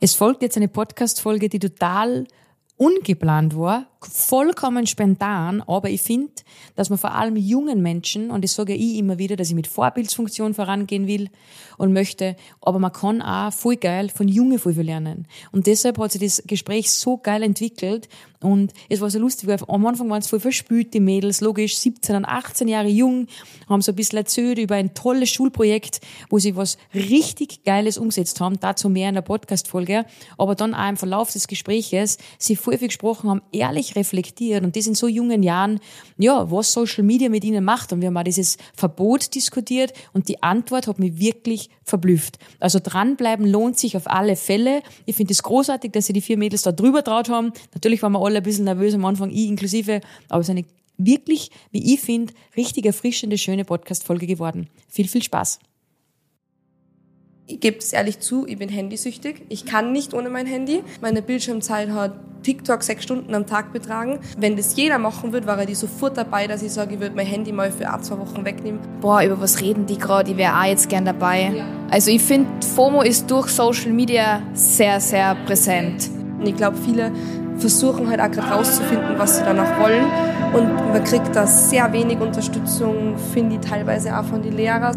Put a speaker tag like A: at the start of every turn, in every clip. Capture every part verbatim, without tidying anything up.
A: Es folgt jetzt eine Podcast-Folge, die total ungeplant war, vollkommen spontan, aber ich finde, dass man vor allem jungen Menschen, und das sage ich immer wieder, dass ich mit Vorbildsfunktion vorangehen will und möchte, aber man kann auch voll geil von Jungen voll viel lernen. Und deshalb hat sich das Gespräch so geil entwickelt und es war so lustig, weil am Anfang waren es voll verspült, die Mädels, logisch, siebzehn und achtzehn Jahre jung, haben so ein bisschen erzählt über ein tolles Schulprojekt, wo sie was richtig Geiles umgesetzt haben, dazu mehr in der Podcast-Folge, aber dann auch im Verlauf des Gespräches sie voll viel gesprochen haben, ehrlich reflektiert und das in so jungen Jahren, ja, was Social Media mit ihnen macht. Und wir haben auch dieses Verbot diskutiert und die Antwort hat mich wirklich verblüfft. Also dranbleiben lohnt sich auf alle Fälle. Ich finde es großartig, dass sie die vier Mädels da drüber traut haben. Natürlich waren wir alle ein bisschen nervös am Anfang, ich inklusive, aber es ist eine wirklich, wie ich finde, richtig erfrischende, schöne Podcast-Folge geworden. Viel, viel Spaß.
B: Ich gebe es ehrlich zu, ich bin handysüchtig. Ich kann nicht ohne mein Handy. Meine Bildschirmzeit hat TikTok sechs Stunden am Tag betragen. Wenn das jeder machen würde, wäre ich sofort dabei, dass ich sage, ich würde mein Handy mal für ein, zwei Wochen wegnehmen.
C: Boah, über was reden die gerade? Ich wäre auch jetzt gern dabei. Ja. Also ich finde, FOMO ist durch Social Media sehr, sehr präsent.
B: Und ich glaube, viele versuchen halt auch gerade rauszufinden, was sie danach wollen. Und man kriegt da sehr wenig Unterstützung, finde ich teilweise auch von den Lehrern.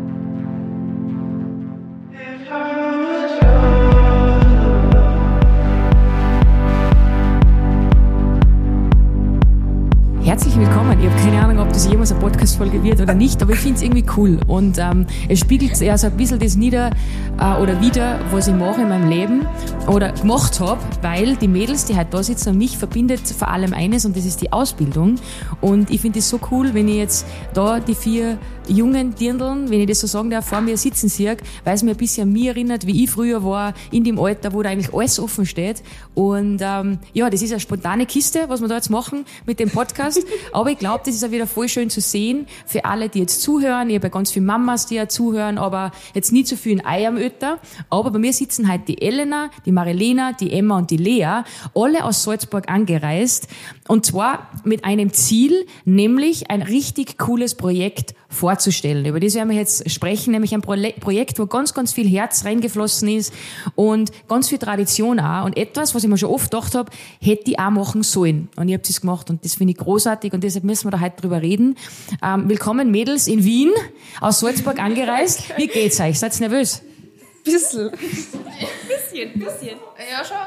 A: Herzlich willkommen. Ich habe keine Ahnung, ob das jemals eine Podcast-Folge wird oder nicht, aber ich finde es irgendwie cool. Und ähm, es spiegelt ja so ein bisschen das nieder äh, oder wieder, was ich mache in meinem Leben oder gemacht habe, weil die Mädels, die heute da sitzen, und mich verbindet vor allem eines und das ist die Ausbildung. Und ich finde es so cool, wenn ich jetzt da die vier jungen Dirndln, wenn ich das so sagen darf, vor mir sitzen sehe, weil es mir ein bisschen an mich erinnert, wie ich früher war, in dem Alter, wo da eigentlich alles offen steht. Und ähm, ja, das ist eine spontane Kiste, was wir da jetzt machen mit dem Podcast. Aber ich glaube, das ist auch wieder voll schön zu sehen für alle, die jetzt zuhören. Ich habe ja ganz viele Mamas, die ja zuhören, aber jetzt nicht so viel in Ei am Ötter. Aber bei mir sitzen heute die Elena, die Marilena, die Emma und die Lea, alle aus Salzburg angereist. Und zwar mit einem Ziel, nämlich ein richtig cooles Projekt vorzustellen. Über das werden wir jetzt sprechen, nämlich ein Projekt, wo ganz, ganz viel Herz reingeflossen ist und ganz viel Tradition auch. Und etwas, was ich mir schon oft gedacht habe, hätte ich auch machen sollen. Und ich habe das gemacht und das finde ich großartig und deshalb müssen wir da heute drüber reden. Ähm, willkommen Mädels in Wien, aus Salzburg angereist. Wie geht's euch? Seid ihr nervös?
B: Bisschen.
C: Bisschen, bisschen. Ja, schon.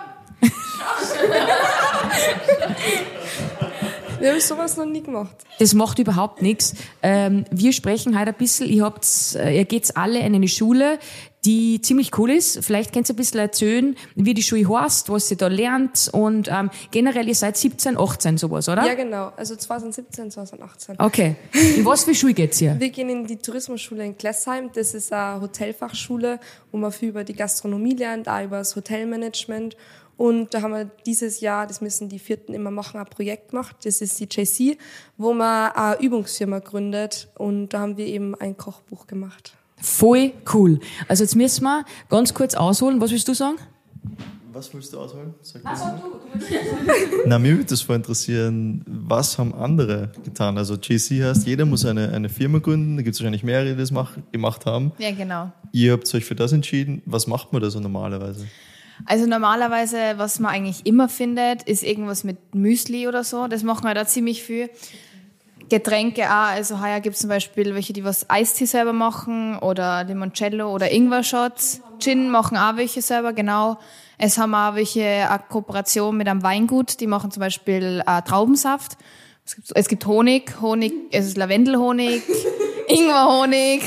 B: Wir haben sowas noch nie gemacht.
A: Das macht überhaupt nichts. Ähm, wir sprechen heute ein bisschen, ihr habt's, ihr geht's alle in eine Schule, die ziemlich cool ist. Vielleicht könnt ihr ein bisschen erzählen, wie die Schule heißt, was ihr da lernt und ähm, generell, ihr seid siebzehn, achtzehn sowas, oder?
B: Ja, genau. Also zwanzig siebzehn, zwanzig achtzehn.
A: Okay. In was für Schule geht's hier?
B: Wir gehen in die Tourismusschule in Klessheim. Das ist eine Hotelfachschule, wo man viel über die Gastronomie lernt, auch über das Hotelmanagement. Und da haben wir dieses Jahr, das müssen die Vierten immer machen, ein Projekt gemacht. Das ist die J C, wo man eine Übungsfirma gründet. Und da haben wir eben ein Kochbuch gemacht.
A: Voll cool. Also jetzt müssen wir ganz kurz ausholen. Was willst du sagen?
D: Was willst du ausholen? Sag
A: Ach, sag du. du
D: Na, mir würde das voll interessieren, was haben andere getan? Also J C heißt, jeder muss eine, eine Firma gründen. Da gibt es wahrscheinlich mehrere, die das mach, gemacht haben.
C: Ja, genau.
D: Ihr habt euch für das entschieden. Was macht man da so normalerweise?
C: Also normalerweise, was man eigentlich immer findet, ist irgendwas mit Müsli oder so. Das machen wir da ziemlich viel. Getränke auch. Also heuer gibt es zum Beispiel welche, die was Eistee selber machen oder Limoncello oder Ingwer-Shots. Gin machen auch welche selber, genau. Es haben auch welche eine Kooperation mit einem Weingut. Die machen zum Beispiel äh, Traubensaft. Es gibt, es gibt Honig, Honig, es ist Lavendelhonig, Ingwerhonig.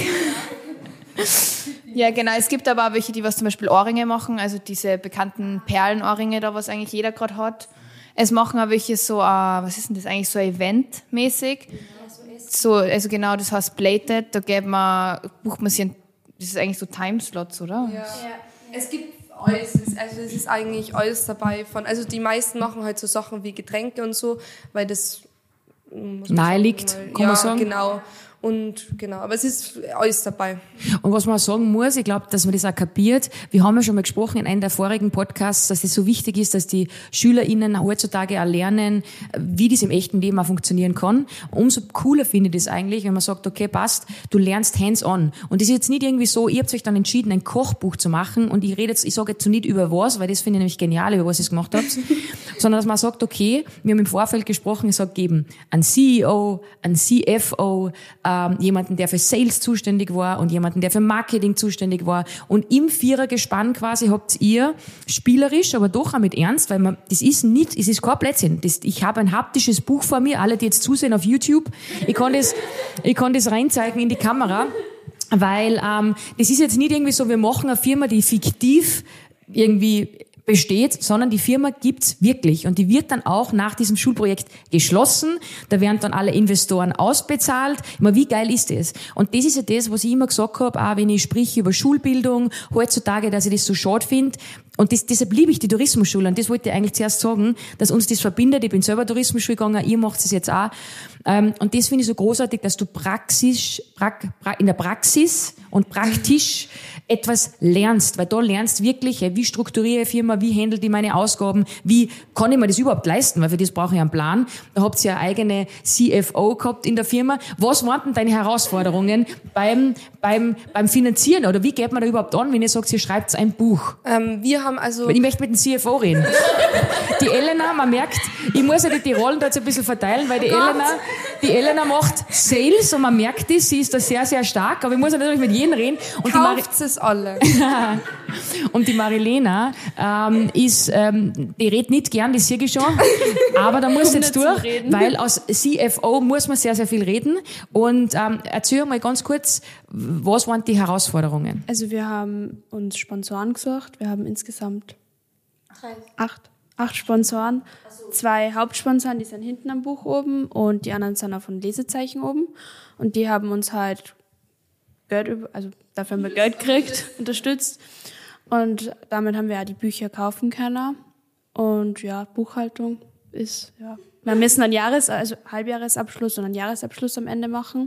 C: Ja, genau. Es gibt aber auch welche, die was zum Beispiel Ohrringe machen, also diese bekannten Perlenohrringe da, was eigentlich jeder gerade hat. Es machen auch welche so, uh, was ist denn das eigentlich, so Event-mäßig. So, also genau, das heißt Plated, da geht man, bucht man sich ein, das ist eigentlich so Timeslots, oder?
B: Ja. Ja. Es gibt alles, also es ist eigentlich alles dabei von, also die meisten machen halt so Sachen wie Getränke und so, weil das
A: nahe liegt, kann
B: ja,
A: man sagen.
B: Genau. Und genau, aber es ist alles dabei.
A: Und was man auch sagen muss, ich glaube, dass man das auch kapiert, wir haben ja schon mal gesprochen in einem der vorigen Podcasts, dass es so wichtig ist, dass die SchülerInnen heutzutage auch lernen, wie das im echten Leben auch funktionieren kann. Umso cooler finde ich das eigentlich, wenn man sagt, okay, passt, du lernst hands-on. Und das ist jetzt nicht irgendwie so, ihr habt euch dann entschieden, ein Kochbuch zu machen und ich rede jetzt, ich sage jetzt nicht über was, weil das finde ich nämlich genial, über was ihr es gemacht habt, sondern dass man sagt, okay, wir haben im Vorfeld gesprochen, ich sage eben, ein C E O, ein C F O, Ähm, jemanden, der für Sales zuständig war und jemanden, der für Marketing zuständig war. Und im Vierergespann quasi habt ihr spielerisch, aber doch auch mit Ernst, weil man, das ist nicht, es ist kein Blödsinn. Das, ich habe ein haptisches Buch vor mir, alle, die jetzt zusehen auf YouTube, ich kann das, ich kann das reinzeigen in die Kamera, weil ähm, das ist jetzt nicht irgendwie so, wir machen eine Firma, die fiktiv irgendwie besteht, sondern die Firma gibt's wirklich und die wird dann auch nach diesem Schulprojekt geschlossen. Da werden dann alle Investoren ausbezahlt. Immer, wie geil ist das? Und das ist ja das, was ich immer gesagt habe, auch wenn ich spreche über Schulbildung heutzutage, dass ich das so schade finde. Und das, deshalb liebe ich die Tourismusschule. Und das wollte ich eigentlich zuerst sagen, dass uns das verbindet. Ich bin selber Tourismusschule gegangen, ihr macht es jetzt auch. Und das finde ich so großartig, dass du Praxis, pra, pra, in der Praxis und praktisch etwas lernst, weil da lernst wirklich, wie strukturiere ich eine Firma, wie handle ich meine Ausgaben, wie kann ich mir das überhaupt leisten, weil für das brauche ich einen Plan. Da habt ihr ja eine eigene C F O gehabt in der Firma. Was waren denn deine Herausforderungen beim, beim, beim Finanzieren oder wie geht man da überhaupt an, wenn ihr sagt, ihr schreibt ein Buch?
B: Ähm, wir haben also...
A: Weil ich möchte mit dem C F O reden. Die Elena, man merkt, ich muss ja die Rollen da jetzt ein bisschen verteilen, weil die Elena, die Elena macht Sales und man merkt das, sie ist da sehr, sehr stark, aber ich muss ja natürlich mit jedem reden. Und
B: Kauft es alle.
A: Und die Marilena ähm, ist, ähm, die redet nicht gern, das sehe ich schon, aber da muss jetzt durch, weil als C F O muss man sehr, sehr viel reden. Und ähm, erzähl mal ganz kurz, was waren die Herausforderungen?
E: Also wir haben uns Sponsoren gesucht, wir haben insgesamt acht, acht Sponsoren, zwei Hauptsponsoren, die sind hinten am Buch oben und die anderen sind auch von Lesezeichen oben und die haben uns halt Geld, also dafür haben wir Geld gekriegt, unterstützt und damit haben wir ja die Bücher kaufen können und ja, Buchhaltung ist, ja, wir müssen einen Jahres-, also Halbjahresabschluss und einen Jahresabschluss am Ende machen.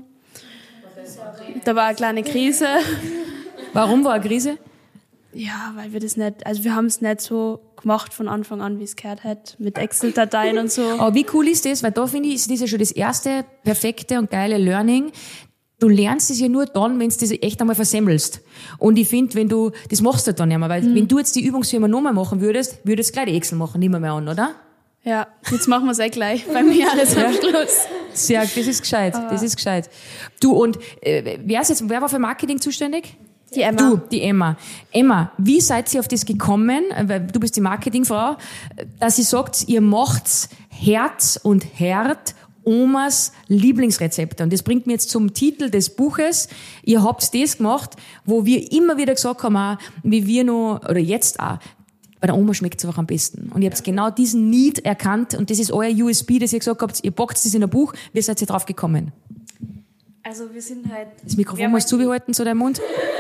E: Da war eine kleine Krise.
A: Warum war eine Krise?
E: Ja, weil wir das nicht, also wir haben es nicht so gemacht von Anfang an, wie es gehört hat, mit Excel-Dateien und so.
A: Aber wie cool ist das? Weil da finde ich, ist das ja schon das erste perfekte und geile Learning. Du lernst es ja nur dann, wenn du das echt einmal versemmelst. Und ich finde, wenn du, das machst du dann nicht mehr, weil mhm. wenn du jetzt die Übungsfirma nochmal machen würdest, würdest du gleich die Excel machen, nicht mehr, mehr an, oder?
E: Ja, jetzt machen wir es eh gleich beim Jahresabschluss.
A: Sehr, das ist gescheit,
E: Aber
A: das ist gescheit. Du, und äh, wer ist jetzt, wer war für Marketing zuständig?
E: Die Emma.
A: Du, die Emma. Emma, wie seid ihr auf das gekommen, weil du bist die Marketingfrau, dass ihr sagt, ihr macht's Herz und Herd Omas Lieblingsrezepte. Und das bringt mir jetzt zum Titel des Buches. Ihr habt das gemacht, wo wir immer wieder gesagt haben, auch, wie wir noch, oder jetzt auch, bei der Oma schmeckt es einfach am besten. Und ihr habt genau diesen Need erkannt und das ist euer U S P, das ihr gesagt habt, ihr packt es in ein Buch. Wie seid ihr drauf gekommen?
F: Also wir sind halt...
A: Das Mikrofon muss zugehalten zu deinem Mund.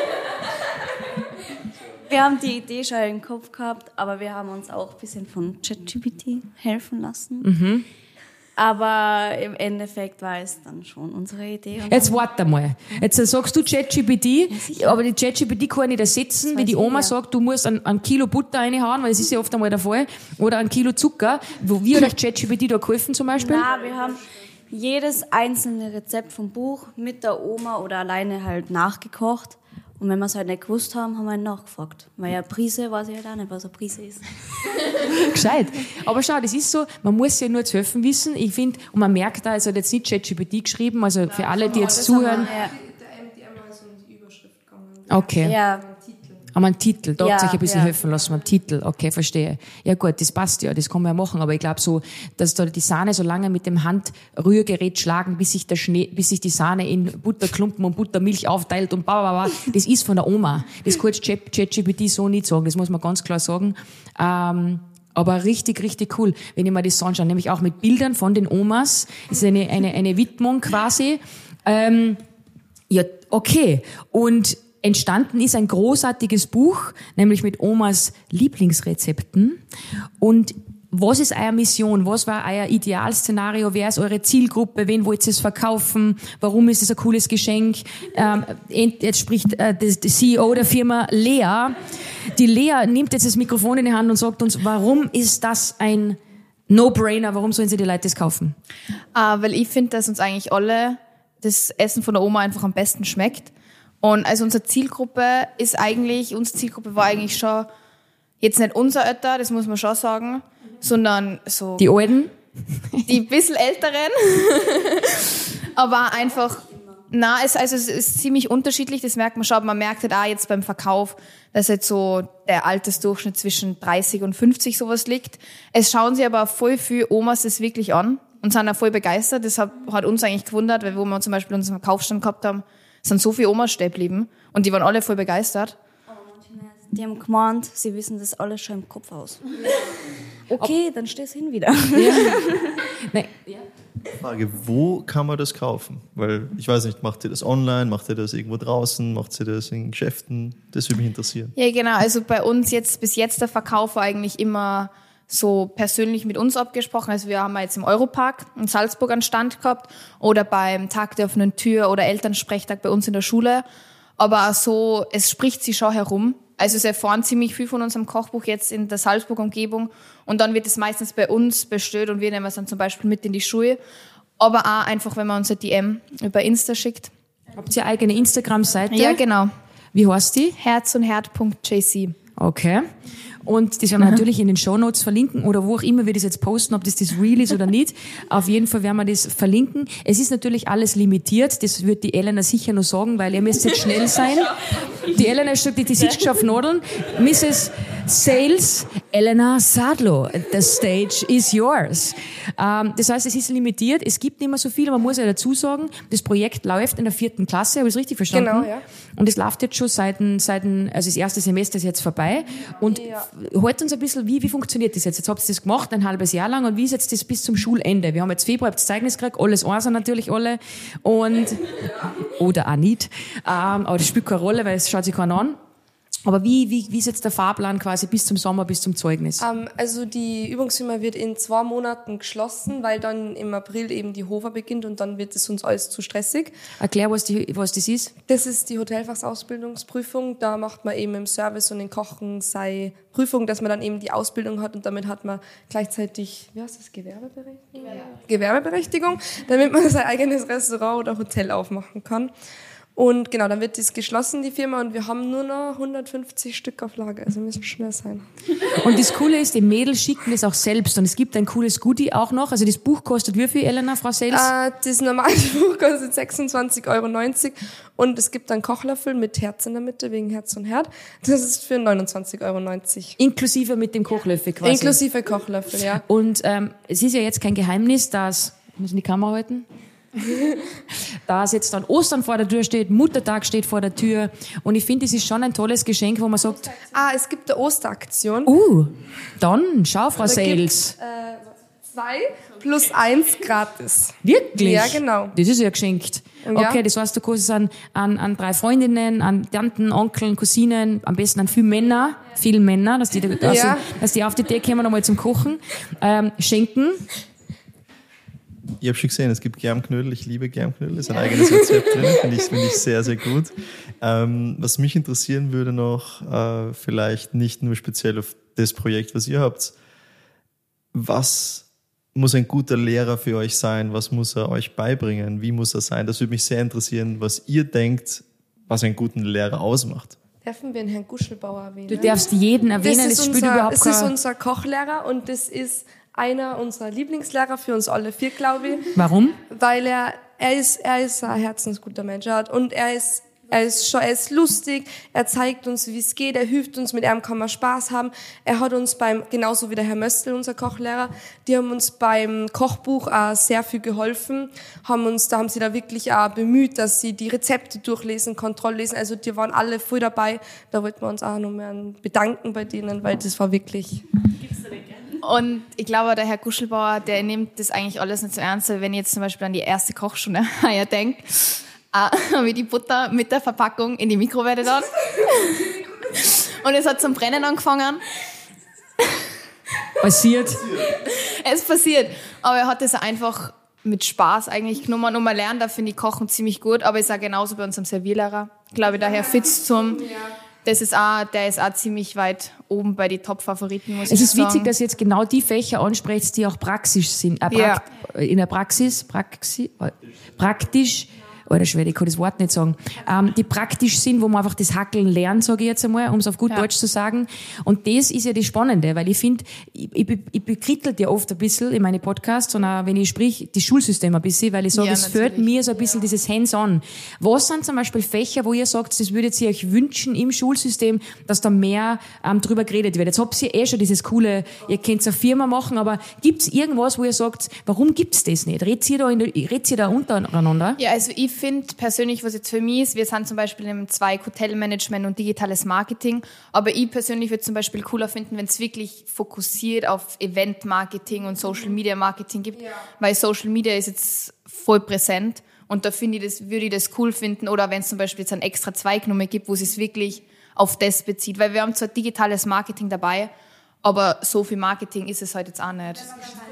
F: Wir haben die Idee schon im Kopf gehabt, aber wir haben uns auch ein bisschen von ChatGPT helfen lassen.
A: Mhm.
F: Aber im Endeffekt war es dann schon unsere Idee. Und
A: Jetzt warte mal. Jetzt sagst du ChatGPT, ja, aber die ChatGPT kann nicht ersetzen, wie die Oma ich, ja. sagt, du musst ein, ein Kilo Butter reinhauen, weil das ist ja oft einmal der Fall, oder ein Kilo Zucker. Wo wir euch ChatGPT da geholfen zum Beispiel?
F: Na, wir haben jedes einzelne Rezept vom Buch mit der Oma oder alleine halt nachgekocht. Und wenn wir es halt nicht gewusst haben, haben wir ihn nachgefragt. Weil ja Prise weiß ich halt auch nicht, was eine Prise ist.
A: Gescheit. Aber schau, das ist so, man muss ja nur zu helfen wissen. Ich finde, und man merkt da, es hat jetzt nicht ChatGPT geschrieben, also für alle, die jetzt zuhören.
B: Ja. Die Emma ist um die Überschrift gegangen.
A: Okay.
F: Ja.
A: Aber ein Titel, da
F: ja,
A: habt ihr euch ein bisschen
F: ja.
A: helfen lassen, am Titel. Okay, verstehe. Ja gut, das passt ja, das kann man ja machen, aber ich glaube so, dass da die Sahne so lange mit dem Handrührgerät schlagen, bis sich der Schnee, bis sich die Sahne in Butterklumpen und Buttermilch aufteilt und bla, bla, bla. Das ist von der Oma. Das kann jetzt ChatGPT so nicht sagen, das muss man ganz klar sagen. Ähm, aber richtig, richtig cool, wenn ich mir das so anschaue, nämlich auch mit Bildern von den Omas. Das ist eine, eine, eine Widmung quasi. Ähm, ja, okay. Und entstanden ist ein großartiges Buch, nämlich mit Omas Lieblingsrezepten. Und was ist eure Mission? Was war euer Idealszenario? Wer ist eure Zielgruppe? Wen wollt ihr es verkaufen? Warum ist es ein cooles Geschenk? Ähm, jetzt spricht äh, der, der C E O der Firma Lea. Die Lea nimmt jetzt das Mikrofon in die Hand und sagt uns, warum ist das ein No-Brainer? Warum sollen sie die Leute das kaufen?
C: Ah, weil ich finde, dass uns eigentlich alle das Essen von der Oma einfach am besten schmeckt. Und also unsere Zielgruppe ist eigentlich, unsere Zielgruppe war eigentlich schon jetzt nicht unser Alter, das muss man schon sagen, sondern so
A: die Alten,
C: die bisschen Älteren, aber einfach, na, es, also es ist ziemlich unterschiedlich, das merkt man schon, aber man merkt halt auch jetzt beim Verkauf, dass jetzt so der Altersdurchschnitt zwischen dreißig und fünfzig sowas liegt. Es schauen sich aber voll viele Omas das wirklich an und sind auch voll begeistert, das hat, hat uns eigentlich gewundert, weil wo wir zum Beispiel unseren Verkaufsstand gehabt haben, sind so viele Omas stehen geblieben und die waren alle voll begeistert.
F: Die haben gemeint, sie wissen das alles schon im Kopf aus. Okay, dann steh's hin wieder.
A: Ja. Nein. Ja.
D: Frage, wo kann man das kaufen? Weil, ich weiß nicht, macht ihr das online, macht ihr das irgendwo draußen, macht ihr das in Geschäften? Das würde mich interessieren.
C: Ja, genau. Also bei uns jetzt, bis jetzt der Verkauf war eigentlich immer so persönlich mit uns abgesprochen. Also wir haben jetzt im Europark in Salzburg einen Stand gehabt oder beim Tag der offenen Tür oder Elternsprechtag bei uns in der Schule. Aber auch so, es spricht sich schon herum. Also es erfahren ziemlich viel von unserem Kochbuch jetzt in der Salzburg-Umgebung und dann wird es meistens bei uns bestellt und wir nehmen es dann zum Beispiel mit in die Schule. Aber auch einfach, wenn man uns eine D M über Insta schickt.
A: Habt ihr eigene Instagram-Seite?
C: Ja, genau.
A: Wie heißt die?
C: herz und herd punkt j c.
A: Okay. Und das werden wir natürlich in den Shownotes verlinken oder wo auch immer wir das jetzt posten, ob das das Real ist oder nicht. Auf jeden Fall werden wir das verlinken. Es ist natürlich alles limitiert, das wird die Elena sicher noch sagen, weil ihr müsst jetzt schnell sein. Die Elena sagt, die sitzt schon auf Nadeln. Misses Sales, Elena Sadlo, the stage is yours. Ähm, das heißt, es ist limitiert, es gibt nicht mehr so viel, aber man muss ja dazu sagen, das Projekt läuft in der vierten Klasse, habe ich es richtig verstanden?
B: Genau, ja.
A: Und es läuft jetzt schon seit, seit also das erste Semester ist jetzt vorbei. Und
B: ja.
A: Halt uns ein bisschen, wie, wie funktioniert das jetzt? Jetzt habt ihr das gemacht, ein halbes Jahr lang, und wie ist jetzt das bis zum Schulende? Wir haben jetzt Februar, habt das Zeugnis gekriegt, alles eins natürlich alle, und, oder auch nicht. Ähm, aber das spielt keine Rolle, weil es schaut sich keiner an. Aber wie, wie, wie ist jetzt der Fahrplan quasi bis zum Sommer, bis zum Zeugnis?
B: Um, also die Übungsfirma wird in zwei Monaten geschlossen, weil dann im April eben die Hofer beginnt und dann wird es uns alles zu stressig.
A: Erklär, was, die, was das ist.
B: Das ist die Hotelfachsausbildungsprüfung. Da macht man eben im Service und im Kochen seine Prüfung, dass man dann eben die Ausbildung hat und damit hat man gleichzeitig, wie heißt das, Gewerbeberechtigung? Ja. Gewerbeberechtigung, damit man sein eigenes Restaurant oder Hotel aufmachen kann. Und genau, dann wird das geschlossen, die Firma, und wir haben nur noch hundertfünfzig Stück auf Lager, also wir müssen schnell sein.
A: Und das Coole ist, die Mädels schicken das auch selbst, und es gibt ein cooles Goodie auch noch. Also das Buch kostet wie viel, Elena, Frau Sales?
B: Äh, das normale Buch kostet sechsundzwanzig Euro neunzig und es gibt einen Kochlöffel mit Herz in der Mitte, wegen Herz und Herd. Das ist für neunundzwanzig Euro neunzig.
A: Inklusive mit dem Kochlöffel quasi?
B: Inklusive Kochlöffel, ja.
A: Und ähm, es ist ja jetzt kein Geheimnis, dass, müssen die Kamera halten? Da jetzt dann Ostern vor der Tür steht, Muttertag steht vor der Tür, und ich finde, das ist schon ein tolles Geschenk, wo man sagt,
B: ah, es gibt eine Osteraktion.
A: Uh, dann schau, Frau
B: Da
A: Sales.
B: gibt's, äh, zwei plus eins gratis.
A: Wirklich?
B: Ja, genau.
A: Das ist ja geschenkt.
B: Ja.
A: Okay, das heißt, du kannst es an, an, an drei Freundinnen, an Tanten, Onkeln, Cousinen, am besten an viele Männer, viele Männer, dass die, dass,
B: Ja.
A: dass die auf die Idee kommen, nochmal zum Kochen, ähm, schenken.
D: Ich habe schon gesehen, es gibt Germknödel. Ich liebe Germknödel. Das ist ein eigenes Rezept drin. Finde ich, finde ich sehr, sehr gut. Ähm, was mich interessieren würde noch, äh, vielleicht nicht nur speziell auf das Projekt, was ihr habt. Was muss ein guter Lehrer für euch sein? Was muss er euch beibringen? Wie muss er sein? Das würde mich sehr interessieren, was ihr denkt, was einen guten Lehrer ausmacht.
B: Dürfen wir den Herrn Guschelbauer erwähnen?
A: Du darfst jeden erwähnen,
B: das
A: das,
B: ist
A: spielt
B: unser,
A: überhaupt
B: das ist
A: keine...
B: unser Kochlehrer und das ist einer unserer Lieblingslehrer für uns alle vier, glaube ich.
A: Warum?
B: Weil er, er ist, er ist ein herzensguter Mensch und er ist, er ist schon, er ist lustig, er zeigt uns, wie es geht, er hilft uns, mit ihm kann man Spaß haben. Er hat uns beim, genauso wie der Herr Möstl, unser Kochlehrer, die haben uns beim Kochbuch auch sehr viel geholfen, haben uns, da haben sie da wirklich auch bemüht, dass sie die Rezepte durchlesen, Kontrolllesen, also die waren alle voll dabei. Da wollten wir uns auch noch mehr bedanken bei denen, weil das war wirklich...
C: Und ich glaube, der Herr Guschelbauer, der nimmt das eigentlich alles nicht so ernst, wenn ich jetzt zum Beispiel an die erste Kochstunde ja denke, äh, wie die Butter mit der Verpackung in die Mikrowelle dann. Und es hat zum Brennen angefangen.
A: Passiert.
C: Es passiert. Aber er hat es einfach mit Spaß eigentlich genommen. Und man lernt da, finde ich, Kochen ziemlich gut. Aber ist auch genauso bei unserem Servierlehrer. Ich glaube, der Herr Fitz zum... Das ist auch, der ist auch ziemlich weit oben bei den Top-Favoriten, muss ich sagen.
A: Es ist witzig, dass ihr jetzt genau die Fächer ansprecht, die auch praxisch sind. Äh,
C: Ja.
A: In der Praxis, Praxi, äh, praktisch, oder schwer, ich kann das Wort nicht sagen, ähm, die praktisch sind, wo man einfach das Hackeln lernt, sage ich jetzt einmal, um es auf gut
C: Ja.
A: Deutsch zu sagen. Und das ist ja das Spannende, weil ich finde, ich, ich, ich bekrittelt ja oft ein bisschen in meine Podcasts und auch wenn ich sprich, das Schulsystem ein bisschen, weil ich sage,
C: Ja,
A: es fehlt
C: natürlich.
A: mir so ein bisschen dieses Hands-on. Was sind zum Beispiel Fächer, wo ihr sagt, das würdet ihr euch wünschen im Schulsystem, dass da mehr ähm, drüber geredet wird? Jetzt habt ihr eh schon dieses coole, ihr könnt eine Firma machen, aber gibt's irgendwas, wo ihr sagt, warum gibt's das nicht? Redet ihr da, in der, redet ihr da untereinander?
C: Ja, also ich finde persönlich, was jetzt für mich ist, wir sind zum Beispiel im Zweig Hotelmanagement und digitales Marketing, aber ich persönlich würde zum Beispiel cooler finden, wenn es wirklich fokussiert auf Event-Marketing und Social-Media-Marketing gibt, weil Social Media ist jetzt voll präsent und da finde ich das, würde ich das cool finden, oder wenn es zum Beispiel jetzt einen extra Zweig nochmal gibt, wo es sich wirklich auf das bezieht, weil wir haben zwar digitales Marketing dabei, aber so viel Marketing ist es halt jetzt auch nicht.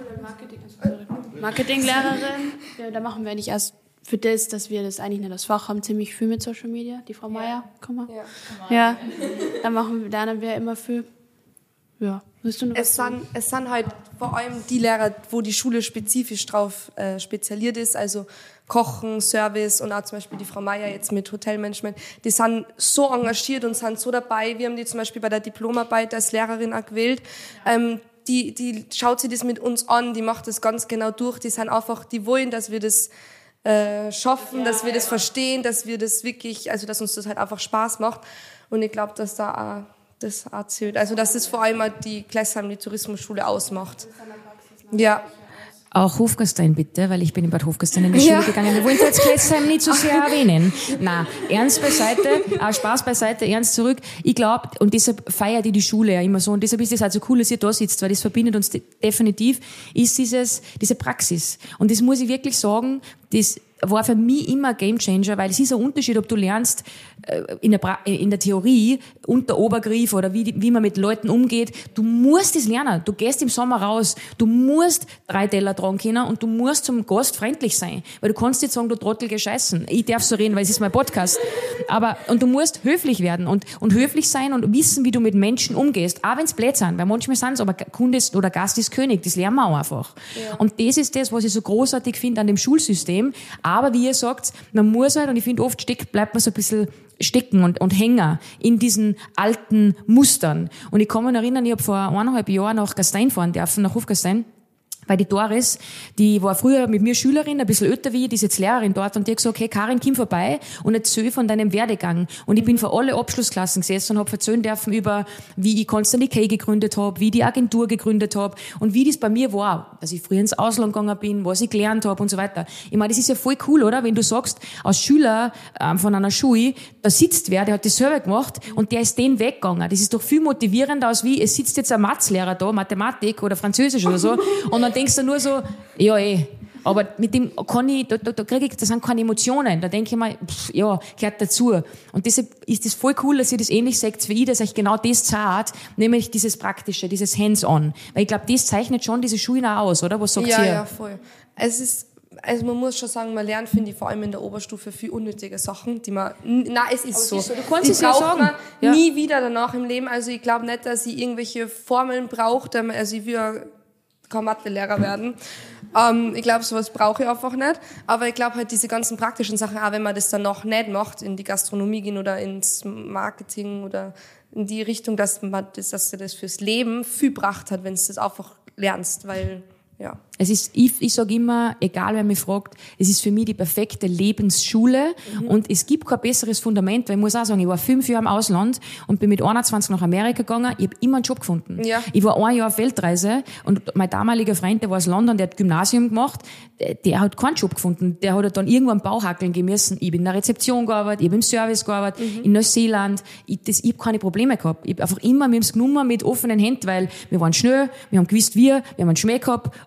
E: Marketinglehrerin, ja, da machen wir eigentlich erst für das, dass wir das eigentlich nicht das Fach haben, ziemlich viel mit Social Media. Die Frau Meier, komm mal. Ja, ja. Da machen, lernen wir immer viel. Ja, willst du noch was
B: Es
E: sagen?
B: sind, es sind halt vor allem die Lehrer, wo die Schule spezifisch drauf äh, spezialisiert ist, also Kochen, Service und auch zum Beispiel die Frau Meier jetzt mit Hotelmanagement, die sind so engagiert und sind so dabei. Wir haben die zum Beispiel bei der Diplomarbeit als Lehrerin auch gewählt. Ähm, die, die schaut sich das mit uns an, die macht das ganz genau durch. Die sind einfach, die wollen, dass wir das äh, schaffen, ja, dass wir das verstehen, dass wir das wirklich, also dass uns das halt einfach Spaß macht. Und ich glaube, dass da auch das auch zählt. Also dass das vor allem auch die Klessheim, die Tourismusschule ausmacht. Ja.
A: Auch Hofgastein bitte, weil ich bin in Bad Hofgastein in die Schule
B: Ja.
A: gegangen. Wir wollen jetzt Klessheim nicht so sehr erwähnen. Na, ernst beiseite, auch Spaß beiseite, ernst zurück. Ich glaube, und deshalb feiert die die Schule ja immer so, und deshalb ist es halt so cool, dass ihr da sitzt, weil das verbindet uns de- definitiv, ist dieses, diese Praxis. Und das muss ich wirklich sagen, das war für mich immer ein Gamechanger, weil es ist ein Unterschied, ob du lernst äh, in, der pra- in der Theorie unter Obergriff oder wie, die- wie man mit Leuten umgeht. Du musst es lernen. Du gehst im Sommer raus. Du musst drei Teller tragen können und du musst zum Gast freundlich sein. Weil du kannst nicht sagen, du Trottel gescheißen. Ich darf so reden, weil es ist mein Podcast. Aber, und du musst höflich werden und, und höflich sein und wissen, wie du mit Menschen umgehst. Auch wenn es blöd sind, weil manchmal sind es, aber Kunde ist, oder Gast ist König. Das lernen wir auch einfach. Ja. Und das ist das, was ich so großartig finde an dem Schulsystem. Aber wie ihr sagt, man muss halt, und ich finde, oft steckt, bleibt man so ein bisschen stecken und, und hängen in diesen alten Mustern. Und ich kann mich erinnern, ich habe vor eineinhalb Jahren nach Gastein fahren dürfen, nach Hofgastein, weil die Doris, die war früher mit mir Schülerin, ein bisschen älter wie ich, die ist jetzt Lehrerin dort, und die hat gesagt, okay, Karin, komm vorbei und erzähl von deinem Werdegang. Und ich bin vor alle Abschlussklassen gesessen und habe erzählen dürfen über, wie ich Constantly K gegründet habe, wie ich die Agentur gegründet habe und wie das bei mir war, dass ich früher ins Ausland gegangen bin, was ich gelernt habe und so weiter. Ich meine, das ist ja voll cool, oder? Wenn du sagst, als Schüler ähm, von einer Schule, da sitzt wer, der hat das selber gemacht und der ist den weggegangen. Das ist doch viel motivierender, als wie, es sitzt jetzt ein Mathslehrer da, Mathematik oder Französisch oder so, und dann denkst du nur so, ja eh, aber mit dem kann ich, da, da, da kriege ich, das sind keine Emotionen, da denke ich mir, pff, ja, gehört dazu. Und deshalb ist es voll cool, dass ihr das ähnlich sagt wie ich, dass euch genau das zahlt, nämlich dieses Praktische, dieses Hands-on. Weil ich glaube, das zeichnet schon diese Schulen auch aus, oder? Was sagt
B: Ja,
A: ihr?
B: ja, voll. Es ist, also man muss schon sagen, man lernt, finde ich, vor allem in der Oberstufe viel unnötige Sachen, die man, na, es ist so.
A: ist so. Du kannst
B: die
A: es ja
B: braucht
A: sagen.
B: man
A: Ja.
B: nie wieder danach im Leben. Also ich glaube nicht, dass ich irgendwelche Formeln brauche, also ich will ja kein Mathelehrer werden. Ähm, ich glaube, sowas brauche ich einfach nicht. Aber ich glaube halt diese ganzen praktischen Sachen, auch wenn man das dann noch nicht macht, in die Gastronomie gehen oder ins Marketing oder in die Richtung, dass man das, dass du das fürs Leben viel gebracht hat, wenn du das einfach lernst, weil, ja.
A: Es ist, ich, ich sage immer, egal wer mich fragt, es ist für mich die perfekte Lebensschule, mhm. und es gibt kein besseres Fundament, weil ich muss auch sagen, ich war fünf Jahre im Ausland und bin mit einundzwanzig nach Amerika gegangen, ich habe immer einen Job gefunden.
B: Ja.
A: Ich war ein Jahr auf Weltreise und mein damaliger Freund, der war aus London, der hat Gymnasium gemacht, der, der hat keinen Job gefunden, der hat dann irgendwann Bauhackeln gemessen. Ich bin in der Rezeption gearbeitet, ich habe im Service gearbeitet, mhm. in Neuseeland, ich, das, ich habe keine Probleme gehabt. Ich habe einfach immer, wir haben es genommen mit offenen Händen, weil wir waren schnell, wir haben gewusst, wir, wir haben einen Schmäh gehabt und wir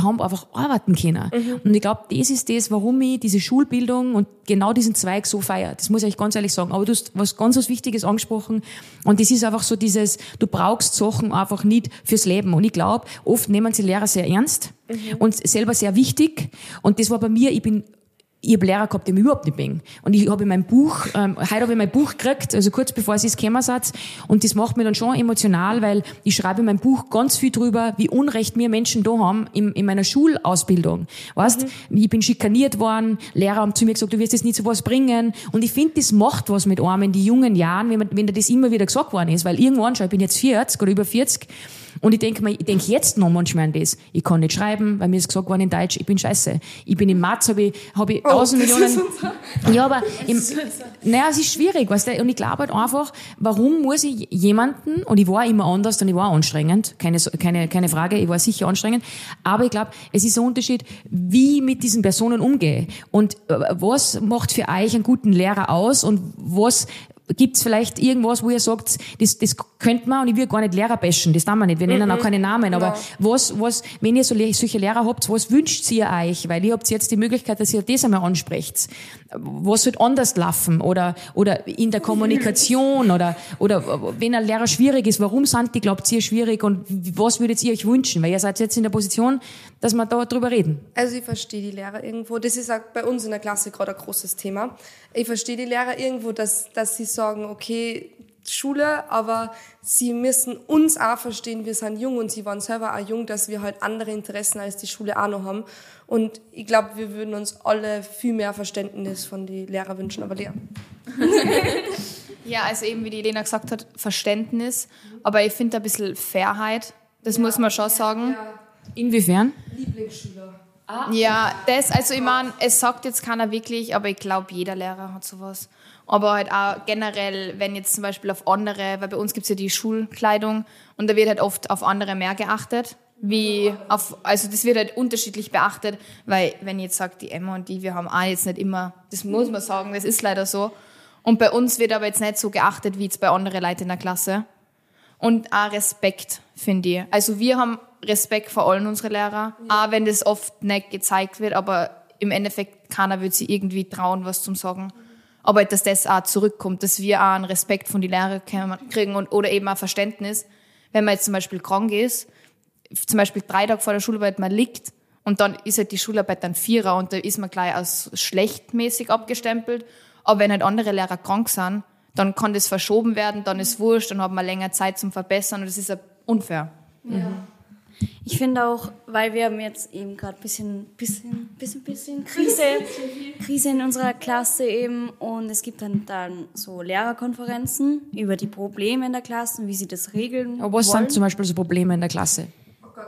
A: haben einfach arbeiten können. Mhm. Und ich glaube, das ist das, warum ich diese Schulbildung und genau diesen Zweig so feiere. Das muss ich euch ganz ehrlich sagen. Aber du hast was ganz was Wichtiges angesprochen. Und das ist einfach so dieses, du brauchst Sachen einfach nicht fürs Leben. Und ich glaube, oft nehmen sie Lehrer sehr ernst mhm. und selber sehr wichtig. Und das war bei mir, ich bin Ich habe Lehrer gehabt, die mich überhaupt nicht mögen. Und ich habe in meinem Buch, ähm, heute habe ich mein Buch gekriegt, also kurz bevor sie es gekommen hat. Und das macht mich dann schon emotional, weil ich schreibe in meinem Buch ganz viel drüber, wie Unrecht mir Menschen da haben in, in meiner Schulausbildung. Weißt, mhm. ich bin schikaniert worden, Lehrer haben zu mir gesagt, du wirst jetzt nicht so was bringen. Und ich finde, das macht was mit einem in die jungen Jahren, wenn, man, wenn das immer wieder gesagt worden ist. Weil irgendwann schon, ich bin jetzt vierzig oder über vierzig, und ich denke mir, ich denke jetzt noch manchmal an das. Ich kann nicht schreiben, weil mir ist gesagt worden in Deutsch, ich bin scheiße. Ich bin im Mathe, habe ich, hab ich
B: oh,
A: tausend Millionen. Ja, aber, im, naja, es ist schwierig, weißt du. Und ich glaube halt einfach, warum muss ich jemanden, und ich war immer anders und ich war anstrengend, keine, keine, keine Frage, ich war sicher anstrengend, aber ich glaube, es ist ein Unterschied, wie ich mit diesen Personen umgehe. Und was macht für euch einen guten Lehrer aus und was, gibt's vielleicht irgendwas, wo ihr sagt, das, das könnt man, und ich will gar nicht Lehrer bashen, das tun wir nicht, wir nennen auch keine Namen, aber ja. was, was, wenn ihr so, solche Lehrer habt, was wünscht ihr euch? Weil ihr habt jetzt die Möglichkeit, dass ihr das einmal ansprecht. Was wird anders laufen? Oder, oder in der Kommunikation? Oder, oder, wenn ein Lehrer schwierig ist, warum sind die, glaubt ihr, schwierig? Und was würdet ihr euch wünschen? Weil ihr seid jetzt in der Position, dass wir da drüber reden.
B: Also ich verstehe die Lehrer irgendwo, das ist auch bei uns in der Klasse gerade ein großes Thema. Ich verstehe die Lehrer irgendwo, dass, dass sie sagen, okay, Schule, aber sie müssen uns auch verstehen, wir sind jung und sie waren selber auch jung, dass wir halt andere Interessen als die Schule auch noch haben. Und ich glaube, wir würden uns alle viel mehr Verständnis von den Lehrern wünschen, aber Lehrer.
C: Ja, also eben, wie die Elena gesagt hat, Verständnis, aber ich finde ein bisschen Fairheit, das ja, muss man schon sagen. Ja.
A: Inwiefern?
B: Lieblingsschüler.
C: Ah. Ja, das, also ich meine, es sagt jetzt keiner wirklich, aber ich glaube, jeder Lehrer hat sowas. Aber halt auch generell, wenn jetzt zum Beispiel auf andere, weil bei uns gibt's ja die Schulkleidung und da wird halt oft auf andere mehr geachtet, wie auf, also das wird halt unterschiedlich beachtet, weil wenn ich jetzt sage, die Emma und die, wir haben auch jetzt nicht immer, das muss man sagen, das ist leider so. Und bei uns wird aber jetzt nicht so geachtet, wie jetzt bei anderen Leuten in der Klasse. Und auch Respekt, finde ich. Also wir haben Respekt vor allen unseren Lehrern, ja. Auch wenn das oft nicht gezeigt wird, aber im Endeffekt keiner wird sich irgendwie trauen, was zum sagen. Aber dass das auch zurückkommt, dass wir auch einen Respekt von den Lehrern kriegen und, oder eben auch Verständnis. Wenn man jetzt zum Beispiel krank ist, zum Beispiel drei Tage vor der Schularbeit man liegt und dann ist halt die Schularbeit dann Vierer und da ist man gleich als schlechtmäßig abgestempelt. Aber wenn halt andere Lehrer krank sind, dann kann das verschoben werden, dann ist wurscht, dann hat man länger Zeit zum Verbessern und das ist ja unfair.
F: Ja. Mhm. Ich finde auch, weil wir haben jetzt eben gerade ein bisschen, bisschen, bisschen, bisschen Krise, Krise in unserer Klasse eben und es gibt dann, dann so Lehrerkonferenzen über die Probleme in der Klasse und wie sie das regeln
A: Aber was
F: wollen.
A: sind zum Beispiel so Probleme in der Klasse? Oh Gott,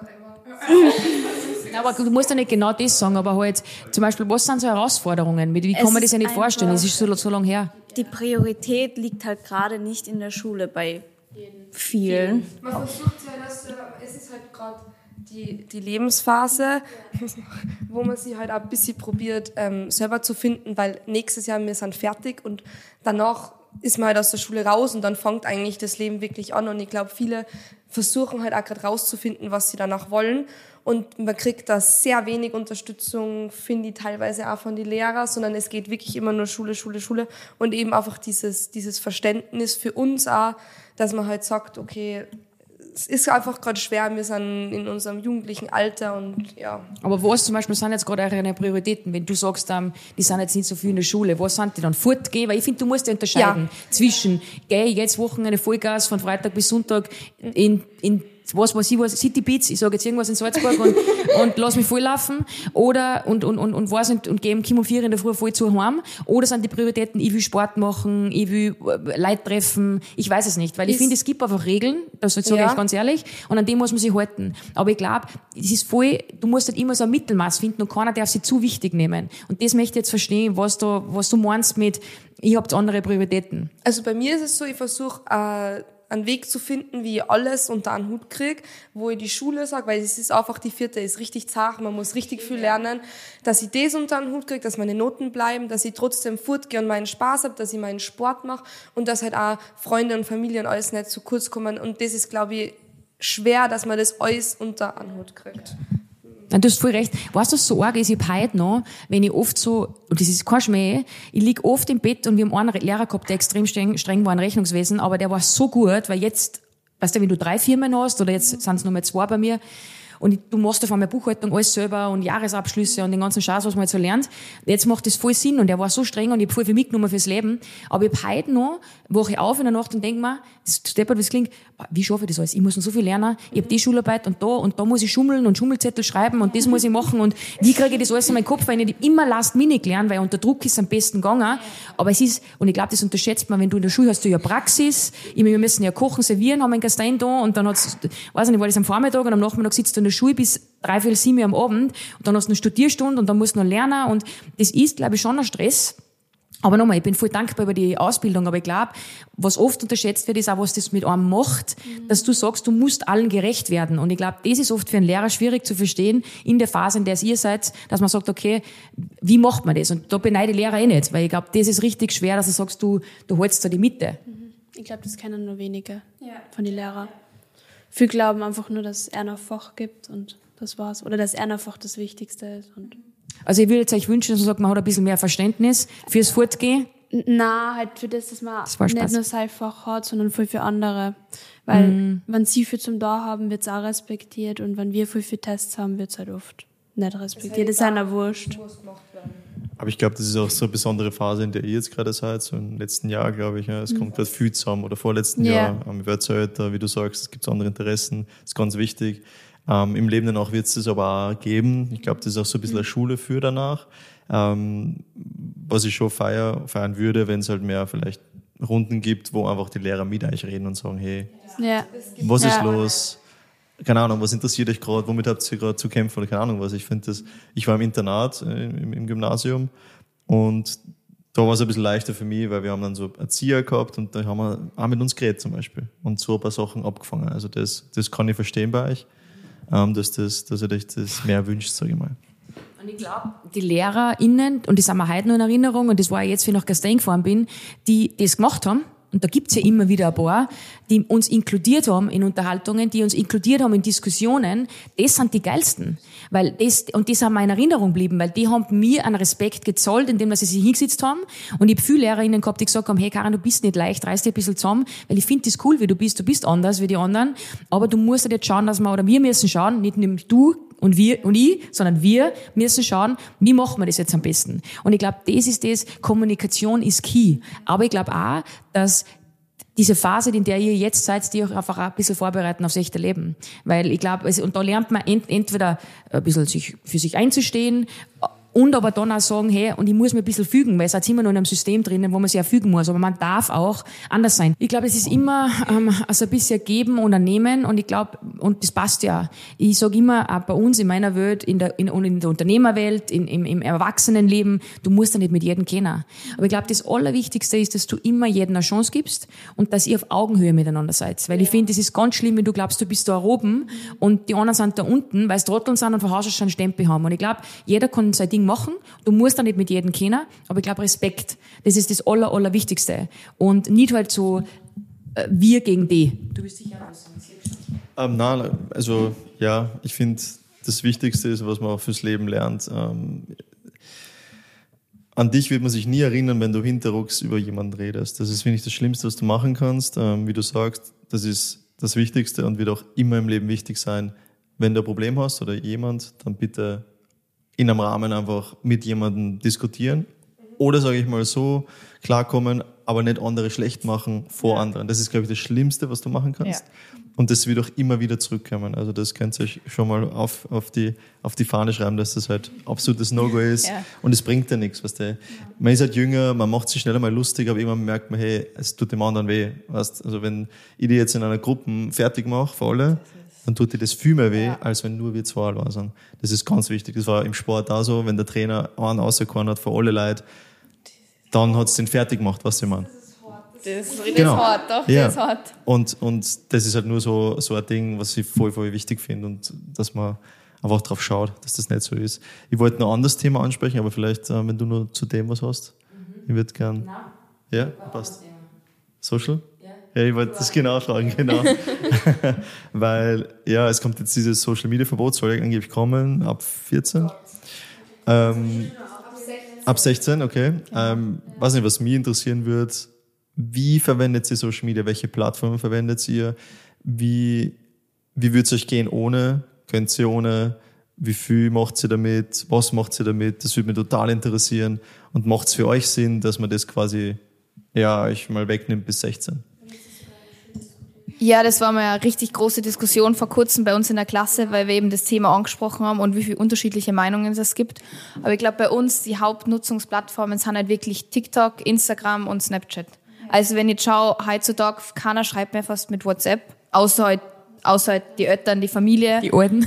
A: aber du musst ja nicht genau das sagen, aber halt zum Beispiel, was sind so Herausforderungen? Wie kann man das ja nicht vorstellen? Es ist so, so lange her.
F: Die Priorität liegt halt gerade nicht in der Schule bei vielen.
B: Man versucht ja, dass es ist halt gerade die, die Lebensphase, wo man sich halt auch ein bisschen probiert, ähm, selber zu finden, weil nächstes Jahr wir sind fertig und danach ist man halt aus der Schule raus und dann fängt eigentlich das Leben wirklich an und ich glaube, viele versuchen halt auch gerade rauszufinden, was sie danach wollen und man kriegt da sehr wenig Unterstützung, finde ich teilweise auch von den Lehrern, sondern es geht wirklich immer nur Schule, Schule, Schule und eben einfach dieses, dieses Verständnis für uns auch, dass man halt sagt, okay, es ist einfach gerade schwer, wir sind in unserem jugendlichen Alter und ja.
A: Aber was zum Beispiel sind jetzt gerade eure Prioritäten, wenn du sagst, ähm, die sind jetzt nicht so viel in der Schule, was sind die dann? Fortgehen? Weil ich finde, du musst ja unterscheiden ja. zwischen, geh jetzt Wochenende Vollgas von Freitag bis Sonntag in, in was weiß ich was, City Beats, ich sage jetzt irgendwas in Salzburg und, und lass mich voll laufen oder und, und, und, und weiß nicht, und gehe um Kim um vier in der Früh voll zu heim oder sind die Prioritäten, ich will Sport machen, ich will Leute treffen, ich weiß es nicht, weil ich finde, es gibt einfach Regeln, das sage ja. ich ganz ehrlich, und an dem muss man sich halten. Aber ich glaube, es ist voll, du musst halt immer so ein Mittelmaß finden und keiner darf sich zu wichtig nehmen. Und das möchte ich jetzt verstehen, was du, was du meinst mit, ich habt andere Prioritäten.
B: Also bei mir ist es so, ich versuche, äh, einen Weg zu finden, wie ich alles unter einen Hut kriege, wo ich die Schule sage, weil es ist einfach, die vierte ist richtig zart, man muss richtig viel lernen, dass ich das unter einen Hut kriege, dass meine Noten bleiben, dass ich trotzdem fortgehe und meinen Spaß habe, dass ich meinen Sport mache und dass halt auch Freunde und Familie und alles nicht zu kurz kommen und das ist, glaube ich, schwer, dass man das alles unter einen Hut kriegt.
A: Nein, du hast voll recht. Weißt du, was so arg ist? Ich hab heute noch, wenn ich oft so, und das ist kein Schmäh, ich lieg oft im Bett und wir haben einen Lehrer gehabt, der extrem streng, streng war im Rechnungswesen, aber der war so gut, weil jetzt, weißt du, wenn du drei Firmen hast, oder jetzt sind es nur mehr zwei bei mir, und du machst auf einmal Buchhaltung alles selber und Jahresabschlüsse und den ganzen Scheiß, was man jetzt so lernt. Jetzt macht das voll Sinn und er war so streng und ich hab voll viel mitgenommen fürs Leben. Aber ich hab heute noch, wache ich auf in der Nacht und denk mir, das steppert, das klingt, wie schaffe ich das alles? Ich muss noch so viel lernen. Ich hab die Schularbeit und da und da muss ich schummeln und Schummelzettel schreiben und das muss ich machen und wie kriege ich das alles in meinen Kopf, weil ich nicht immer last minute lernen, weil unter Druck ist es am besten gegangen. Aber es ist, und ich glaube, das unterschätzt man, wenn du in der Schule hast, du ja Praxis. Ich meine, wir müssen ja kochen, servieren, haben einen Gastein da und dann hat's, weiß ich nicht, war das am Vormittag und am Nachmittag sitzt du in der Schule bis drei, vier, sieben Uhr am Abend und dann hast du eine Studierstunde und dann musst du noch lernen und das ist, glaube ich, schon ein Stress. Aber nochmal, ich bin voll dankbar über die Ausbildung, aber ich glaube, was oft unterschätzt wird, ist auch, was das mit einem macht, mhm. dass du sagst, du musst allen gerecht werden. Und ich glaube, das ist oft für einen Lehrer schwierig zu verstehen, in der Phase, in der es ihr seid, dass man sagt, okay, wie macht man das? Und da beneide ich Lehrer eh nicht, weil ich glaube, das ist richtig schwer, dass du sagst, du, du holst da die Mitte.
E: Mhm. Ich glaube, das kennen nur wenige
F: ja.
E: von den Lehrern. Viele glauben einfach nur, dass es ein Fach gibt und das war's. Oder dass ein Fach das Wichtigste ist. Und
A: also ich würde jetzt euch wünschen, dass man sagt, man hat ein bisschen mehr Verständnis fürs Fortgehen.
E: Na, halt für das, dass man
A: das
E: nicht nur sein Fach hat, sondern viel für andere. Weil mm. wenn sie viel zum Da haben, wird's auch respektiert und wenn wir viel für Tests haben, wird's halt oft nicht respektiert. Das ist einer wurscht.
D: Aber ich glaube, das ist auch so eine besondere Phase, in der ihr jetzt gerade seid, so im letzten Jahr, glaube ich. Ja. Es mhm. kommt gerade viel zusammen oder vorletzten yeah. Jahr. Ähm, ich werde älter, wie du sagst, es gibt andere Interessen, das ist ganz wichtig. Ähm, Im Leben danach wird es das aber auch geben. Ich glaube, das ist auch so ein bisschen eine Schule für danach. Ähm, was ich schon feier, feiern würde, wenn es halt mehr vielleicht Runden gibt, wo einfach die Lehrer mit euch reden und sagen, hey,
E: ja.
D: was ist
E: ja.
D: los? Keine Ahnung, was interessiert euch gerade? Womit habt ihr gerade zu kämpfen? Oder keine Ahnung was. Ich finde das, ich war im Internat, äh, im, im Gymnasium und da war es ein bisschen leichter für mich, weil wir haben dann so Erzieher gehabt und da haben wir auch mit uns geredet zum Beispiel und so ein paar Sachen abgefangen. Also das, das kann ich verstehen bei euch. Dass, das, dass ihr euch das mehr wünscht, sage ich mal.
A: Und ich glaube, die LehrerInnen, und das haben wir heute noch in Erinnerung, und das war jetzt, wie ich nach Gastein gefahren bin, die das gemacht haben, und da gibt's ja immer wieder ein paar, die uns inkludiert haben in Unterhaltungen, die uns inkludiert haben in Diskussionen, das sind die geilsten. Weil das, und das haben wir in Erinnerung geblieben, weil die haben mir einen Respekt gezollt, indem sie sich hingesetzt haben. Und ich habe viele LehrerInnen gehabt, die gesagt haben, hey Karin, du bist nicht leicht, reiß dich ein bisschen zusammen, weil ich finde das cool, wie du bist, du bist anders wie die anderen, aber du musst halt jetzt schauen, dass wir, oder wir müssen schauen, nicht nur du, und wir und ich, sondern wir müssen schauen, wie machen wir das jetzt am besten. Und ich glaube, das ist das, Kommunikation ist key. Aber ich glaube auch, dass diese Phase, in der ihr jetzt seid, die euch einfach auch ein bisschen vorbereiten aufs echte Leben. Weil ich glaube, und da lernt man ent, entweder ein bisschen sich, für sich einzustehen, und aber dann auch sagen, hey, und ich muss mir ein bisschen fügen, weil es hat immer noch in einem System drinnen, wo man sich ja fügen muss. Aber man darf auch anders sein. Ich glaube, es ist immer ähm, also ein bisschen geben und ein nehmen. Und ich glaube, und das passt ja. Ich sage immer, auch bei uns in meiner Welt, in der, in, in der Unternehmerwelt, in, im, im Erwachsenenleben, du musst ja nicht mit jedem kennen. Aber ich glaube, das Allerwichtigste ist, dass du immer jedem eine Chance gibst und dass ihr auf Augenhöhe miteinander seid. Weil ich finde, es ist ganz schlimm, wenn du glaubst, du bist da oben und die anderen sind da unten, weil es Trotteln sind und von Haus aus schon einen Stempel haben. Und ich glaube, jeder kann sein Ding machen. Du musst da nicht mit jedem kennen, aber ich glaube, Respekt, das ist das Aller, Allerwichtigste. Und nicht halt so, äh, wir gegen die. Du bist sicher was.
D: Ähm, nein, also, ja, ich finde, das Wichtigste ist, was man auch fürs Leben lernt. Ähm, an dich wird man sich nie erinnern, wenn du hinterrucks über jemanden redest. Das ist, finde ich, das Schlimmste, was du machen kannst. Ähm, wie du sagst, das ist das Wichtigste und wird auch immer im Leben wichtig sein. Wenn du ein Problem hast oder jemand, dann bitte in einem Rahmen einfach mit jemandem diskutieren oder, sage ich mal so, klarkommen, aber nicht andere schlecht machen vor ja. anderen. Das ist, glaube ich, das Schlimmste, was du machen kannst. Ja. Und das wird auch immer wieder zurückkommen. Also das könnt ihr euch schon mal auf, auf, die, auf die Fahne schreiben, dass das halt absolutes No-Go ist. Ja. Und es bringt ja nichts. Weißt du? Ja. Man ist halt jünger, man macht sich schneller mal lustig, aber irgendwann merkt man, hey, es tut dem anderen weh. Weißt? Also wenn ich die jetzt in einer Gruppe fertig mache, für alle, dann tut dir das viel mehr weh, ja. als wenn nur wir zwei allein sind. Das ist ganz wichtig. Das war im Sport auch so, wenn der Trainer einen rausgehauen hat für alle Leute, dann hat es den fertig gemacht, was ich meine.
C: Das ist richtig
D: genau.
C: hart, doch,
D: ja.
C: das ist hart.
D: Und, und das ist halt nur so, so ein Ding, was ich voll, voll wichtig finde und dass man einfach drauf schaut, dass das nicht so ist. Ich wollte noch ein anderes Thema ansprechen, aber vielleicht, äh, wenn du nur zu dem was hast. Mhm. Ich würde gern...
A: Nein.
D: Ja, passt. Social? Ja. Ja, ich wollte das genau fragen, genau. Weil, ja, es kommt jetzt dieses Social-Media-Verbot, soll ja angeblich kommen, ab vierzehn. Ähm, ab sechzehn, okay. Ähm, weiß nicht, was mich interessieren würde, wie verwendet ihr Social Media? Welche Plattformen verwendet ihr? Wie, wie würde es euch gehen ohne? Könnt ihr ohne? Wie viel macht ihr damit? Was macht ihr damit? Das würde mich total interessieren. Und macht es für euch Sinn, dass man das quasi, ja, euch mal wegnimmt bis sechzehn?
C: Ja, das war mal eine richtig große Diskussion vor kurzem bei uns in der Klasse, weil wir eben das Thema angesprochen haben und wie viele unterschiedliche Meinungen es gibt. Aber ich glaube, bei uns die Hauptnutzungsplattformen sind halt wirklich TikTok, Instagram und Snapchat. Also wenn ich schaue, heutzutage, keiner schreibt mehr fast mit WhatsApp, außer halt, außer halt die Eltern, die Familie.
A: Die Alten.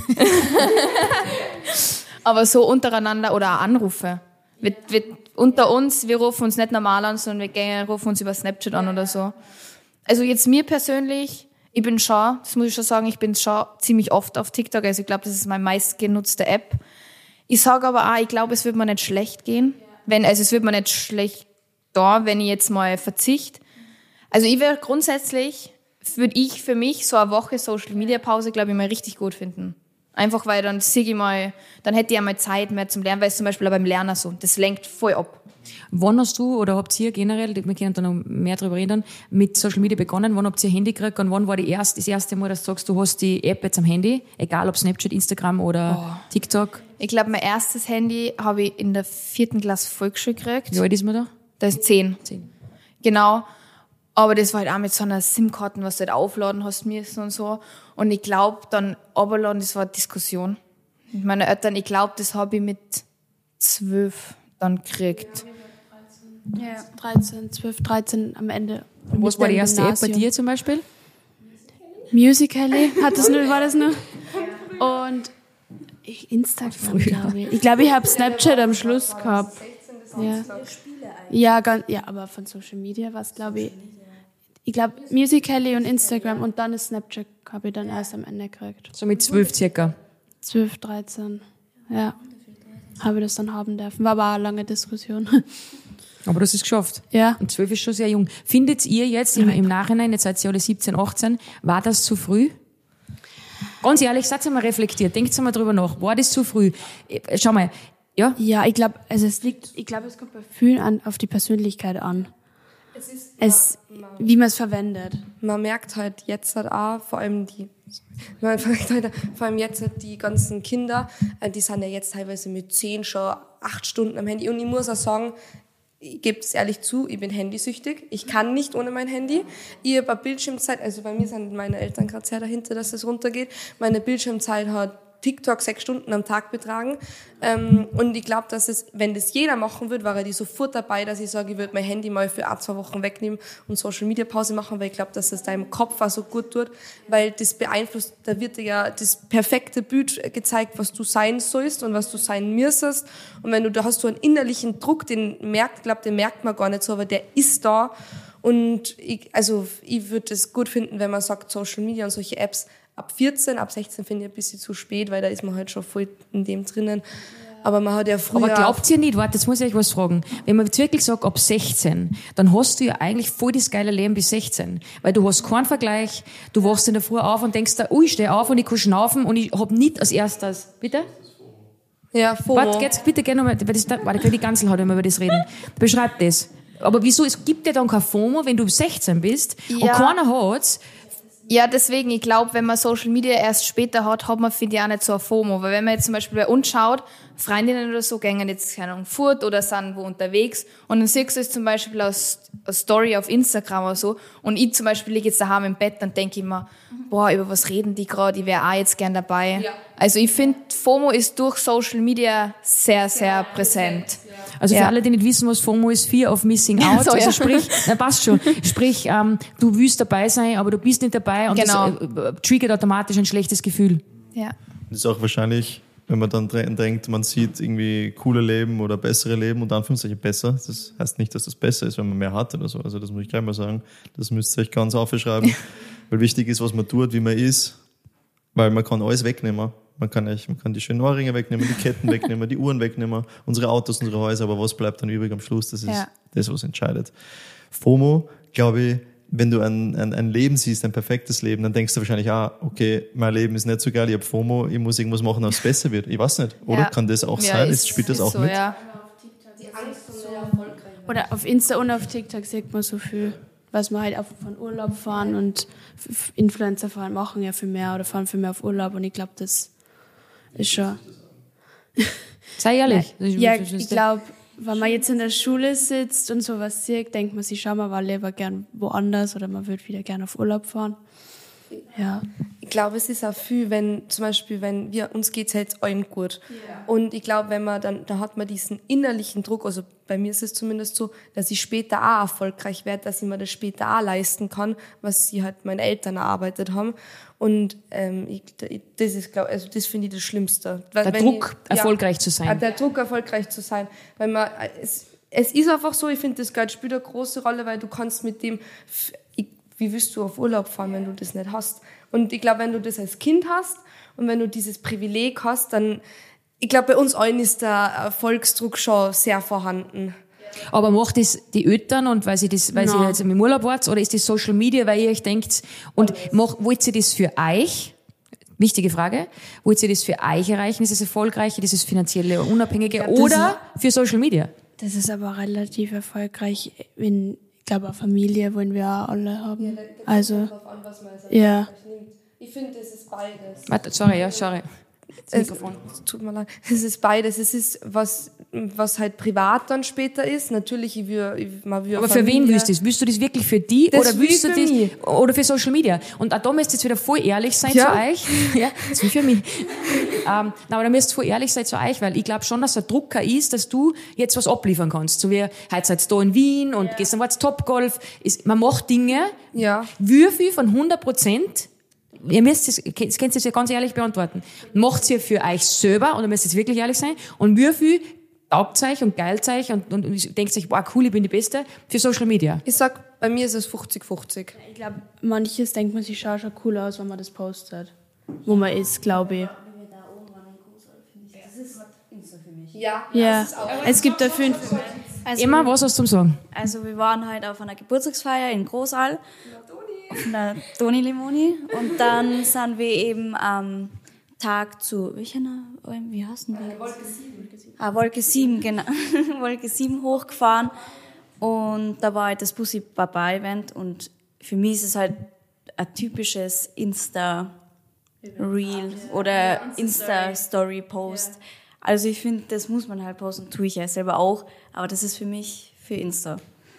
C: Aber so untereinander oder auch Anrufe. Wir, wir, unter uns, wir rufen uns nicht normal an, sondern wir gehen, rufen uns über Snapchat an oder so. Also jetzt mir persönlich, ich bin schon, das muss ich schon sagen, ich bin schon ziemlich oft auf TikTok. Also ich glaube, das ist meine meistgenutzte App. Ich sage aber auch, ich glaube, es wird mir nicht schlecht gehen. Wenn, also es wird mir nicht schlecht da, wenn ich jetzt mal verzichte. Also ich wäre grundsätzlich, würde ich für mich so eine Woche Social Media Pause, glaube ich, mal richtig gut finden. Einfach weil dann sehe ich mal, dann hätte ich ja mal Zeit mehr zum Lernen, weil es zum Beispiel auch beim Lernen so, das lenkt voll ab.
A: Wann hast du oder habt ihr generell, wir können da noch mehr drüber reden, mit Social Media begonnen? Wann habt ihr Handy gekriegt und wann war die erste, das erste Mal, dass du sagst, du hast die App jetzt am Handy, egal ob Snapchat, Instagram oder oh. TikTok?
C: Ich glaube, mein erstes Handy habe ich in der vierten Klasse Volksschule gekriegt.
A: Wie alt ist man da?
C: Das ist zehn.
A: Zehn.
C: Genau. Aber das war halt auch mit so einer SIM-Karten, was du halt aufladen hast müssen und so. Und ich glaube, dann runterladen, das war eine Diskussion. Mit meinen Eltern, ich glaube, das habe ich mit zwölf dann gekriegt.
E: Ja, dreizehn, zwölf, dreizehn am Ende.
A: Was war die erste App bei dir zum Beispiel?
E: Musical.ly, hat das nur, war das nur? Und ich, Instagram, glaube ich. Ich glaube, ich habe Snapchat am Schluss gehabt. Ja. Ja, ganz, ja, aber von Social Media war es, glaube ich. Ich glaube, Musical.ly und Instagram und dann ist Snapchat, habe ich dann erst am Ende gekriegt.
A: So mit zwölf circa?
E: zwölf, dreizehn, ja. Habe ich das dann haben dürfen. War aber auch eine lange Diskussion.
A: Aber du hast es geschafft.
E: Ja.
A: Und zwölf ist schon sehr jung. Findet ihr jetzt im, im Nachhinein, jetzt seid ihr alle siebzehn, achtzehn, war das zu früh? Ganz ehrlich, seid ihr mal reflektiert, denkt mal drüber nach. War das zu früh? Schau mal, ja?
E: Ja, ich glaube, also es liegt, ich glaube, es kommt bei vielen an, auf die Persönlichkeit an. Es ist, es, wie man es verwendet.
B: Man merkt halt jetzt halt auch, vor allem die, man merkt halt, vor allem jetzt halt die ganzen Kinder, die sind ja jetzt teilweise mit zehn schon acht Stunden am Handy. Und ich muss auch sagen, ich gebe es ehrlich zu, ich bin handysüchtig. Ich kann nicht ohne mein Handy. Ich habe eine Bildschirmzeit, also bei mir sind meine Eltern gerade sehr dahinter, dass es runtergeht. Meine Bildschirmzeit hat TikTok sechs Stunden am Tag betragen. Ähm, und ich glaube, dass es, wenn das jeder machen würde, wäre die sofort dabei, dass ich sage, ich würde mein Handy mal für ein, zwei Wochen wegnehmen und Social Media Pause machen, weil ich glaube, dass es deinem Kopf auch so gut tut, weil das beeinflusst, da wird dir ja das perfekte Bild gezeigt, was du sein sollst und was du sein müsstest. Und wenn du, da hast du einen innerlichen Druck, den merkt, glaube, den merkt man gar nicht so, aber der ist da. Und ich, also, ich würde es gut finden, wenn man sagt, Social Media und solche Apps ab vierzehn, ab sechzehn finde ich ein bisschen zu spät, weil da ist man halt schon voll in dem drinnen. Aber man hat ja früher...
A: Aber glaubt ihr nicht, warte, jetzt muss ich euch was fragen. Wenn man jetzt wirklich sagt, ab sechzehn, dann hast du ja eigentlich voll das geile Leben bis sechzehn. Weil du hast keinen Vergleich, du wachst in der Früh auf und denkst da, oh, ich stehe auf und ich kann schnaufen und ich hab nicht als erstes... Bitte?
B: Ja, FOMO.
A: Warte, jetzt bitte gerne nochmal, weil das, warte, die Ganzel hat immer über das reden. Beschreib das. Aber wieso, es gibt dir dann kein FOMO, wenn du sechzehn bist
C: Ja.
A: und keiner hat's.
C: Ja, deswegen, ich glaube, wenn man Social Media erst später hat, hat man, finde ich, auch nicht so ein FOMO. Weil wenn man jetzt zum Beispiel bei uns schaut, Freundinnen oder so gehen jetzt, keine Ahnung, fort oder sind wo unterwegs und dann siehst du es zum Beispiel aus eine Story auf Instagram oder so und ich zum Beispiel liege jetzt daheim im Bett, dann denke ich mir, boah, über was reden die gerade, ich wäre auch jetzt gern dabei. Ja. Also ich finde, FOMO ist durch Social Media sehr, sehr präsent.
A: Also für
C: Ja.
A: alle, die nicht wissen, was FOMO ist, Fear of Missing Out.
C: So,
A: also
C: ja.
A: sprich, na passt schon. Sprich, ähm, du willst dabei sein, aber du bist nicht dabei und
C: Genau.
A: das äh, triggert automatisch ein schlechtes Gefühl.
C: Ja.
D: Das ist auch wahrscheinlich, wenn man dann dre- denkt, man sieht irgendwie coole Leben oder bessere Leben und Anführungszeichen besser. Das heißt nicht, dass das besser ist, wenn man mehr hat oder so. Also das muss ich gleich mal sagen. Das müsst ihr euch ganz aufschreiben. Weil wichtig ist, was man tut, wie man ist. Weil man kann alles wegnehmen. Man kann, echt, man kann die schönen Ohrringe wegnehmen, die Ketten wegnehmen, die Uhren wegnehmen, unsere Autos, unsere Häuser, aber was bleibt dann übrig am Schluss? Das ist
C: Ja.
D: das, was entscheidet. FOMO, glaube ich, wenn du ein, ein, ein Leben siehst, ein perfektes Leben, dann denkst du wahrscheinlich, ah, okay, mein Leben ist nicht so geil, ich habe FOMO, ich muss irgendwas machen, dass es besser wird. Ich weiß nicht. Oder
C: Ja.
D: kann das auch
C: Ja,
D: sein?
C: ist-
D: Spielt das
C: ist
D: auch
C: so,
D: mit?
C: Ja.
E: Oder auf Insta und auf TikTok sieht man so viel, was wir halt auch von Urlaub fahren und F- Influencer fahren machen ja viel mehr oder fahren viel mehr auf Urlaub und ich glaube, das ist schon...
A: Sei ehrlich.
E: Ja, ich glaube, wenn man jetzt in der Schule sitzt und sowas sieht, denkt man sich, schau mal, war lieber gern woanders oder man würde wieder gern auf Urlaub fahren. Ja.
B: Ich glaube, es ist auch viel, wenn zum Beispiel, wenn wir, uns geht's jetzt allen gut. Und ich glaube, wenn man dann, da hat man diesen innerlichen Druck, also bei mir ist es zumindest so, dass ich später auch erfolgreich werde, dass ich mir das später auch leisten kann, was sie halt meine Eltern erarbeitet haben. Und ähm, ich, das ist, glaube also das finde ich das Schlimmste. Weil,
A: Der
B: wenn
A: Druck,
B: ich,
A: erfolgreich zu sein.
B: Der Druck, erfolgreich zu sein. Weil man, es, es ist einfach so, ich finde, das Geld spielt eine große Rolle, weil du kannst mit dem, ich, wie willst du auf Urlaub fahren, wenn du das nicht hast? Und ich glaube, wenn du das als Kind hast und wenn du dieses Privileg hast, dann, ich glaube, bei uns allen ist der Erfolgsdruck schon sehr vorhanden.
A: Aber macht das die Eltern und weil sie das, weil
E: Nein.
A: sie jetzt im Urlaub wart, oder ist das Social Media, weil ihr euch denkt, und macht, wollt ihr das für euch? Wichtige Frage. Wollt ihr das für euch erreichen? Ist es erfolgreich? Ist es finanzielle Unabhängige?
E: glaub, das
A: Oder für Social Media?
E: Das ist aber relativ erfolgreich. In, ich glaube, eine Familie wollen wir auch alle haben. Also, ja.
B: Ich finde, es ist beides.
A: Warte, sorry, ja, sorry. Das
B: Es,
A: Mikrofon.
B: es tut mir leid. Es ist beides. Es ist was, was halt privat dann später ist. Natürlich, ich will, ich, man will
A: Aber für wen willst du das? Willst du das wirklich für die
B: Das
A: oder
B: will
A: willst du
B: ich für
A: das
B: mich.
A: oder für Social Media? Und auch da müsst ihr jetzt wieder voll ehrlich sein
B: Ja.
A: zu euch. Ja, das will für mich. ähm, na, aber da müsst ihr voll ehrlich sein zu euch, weil ich glaube schon, dass der Drucker ist, dass du jetzt was abliefern kannst. So wie heute seid ihr da in Wien und gestern war es Topgolf. Ist, man macht Dinge,
B: Ja.
A: wie viel von hundert Prozent. Ihr müsst es, das könnt ihr jetzt ja ganz ehrlich beantworten. Macht ihr für euch selber, oder müsst ihr jetzt wirklich ehrlich sein, und wie viel taugt euch und geilt euch und, und, und denkt euch, wow, cool, ich bin die Beste, für Social Media?
B: Ich sag, bei mir ist es fünfzig fünfzig.
E: Ich glaube, manches denkt man sich, schaut schon cool aus, wenn man das postet. Wo man ist, glaube ich.
B: Ja.
E: Ja, es gibt dafür...
F: Also,
A: Emma, was hast du zum Sagen?
F: also wir waren halt auf einer Geburtstagsfeier in Großal. Auf einer Toni Limoni. Und dann sind wir eben am Tag zu, welcher, wie heißen die? Wolke sieben. Ah, Wolke sieben, genau. Wolke sieben hochgefahren. Und da war halt das Pussy Baba Event. Und für mich ist es halt ein typisches Insta-Reel oder Insta-Story-Post. Also ich finde, das muss man halt posten, tue ich ja selber auch. Aber das ist für mich für Insta.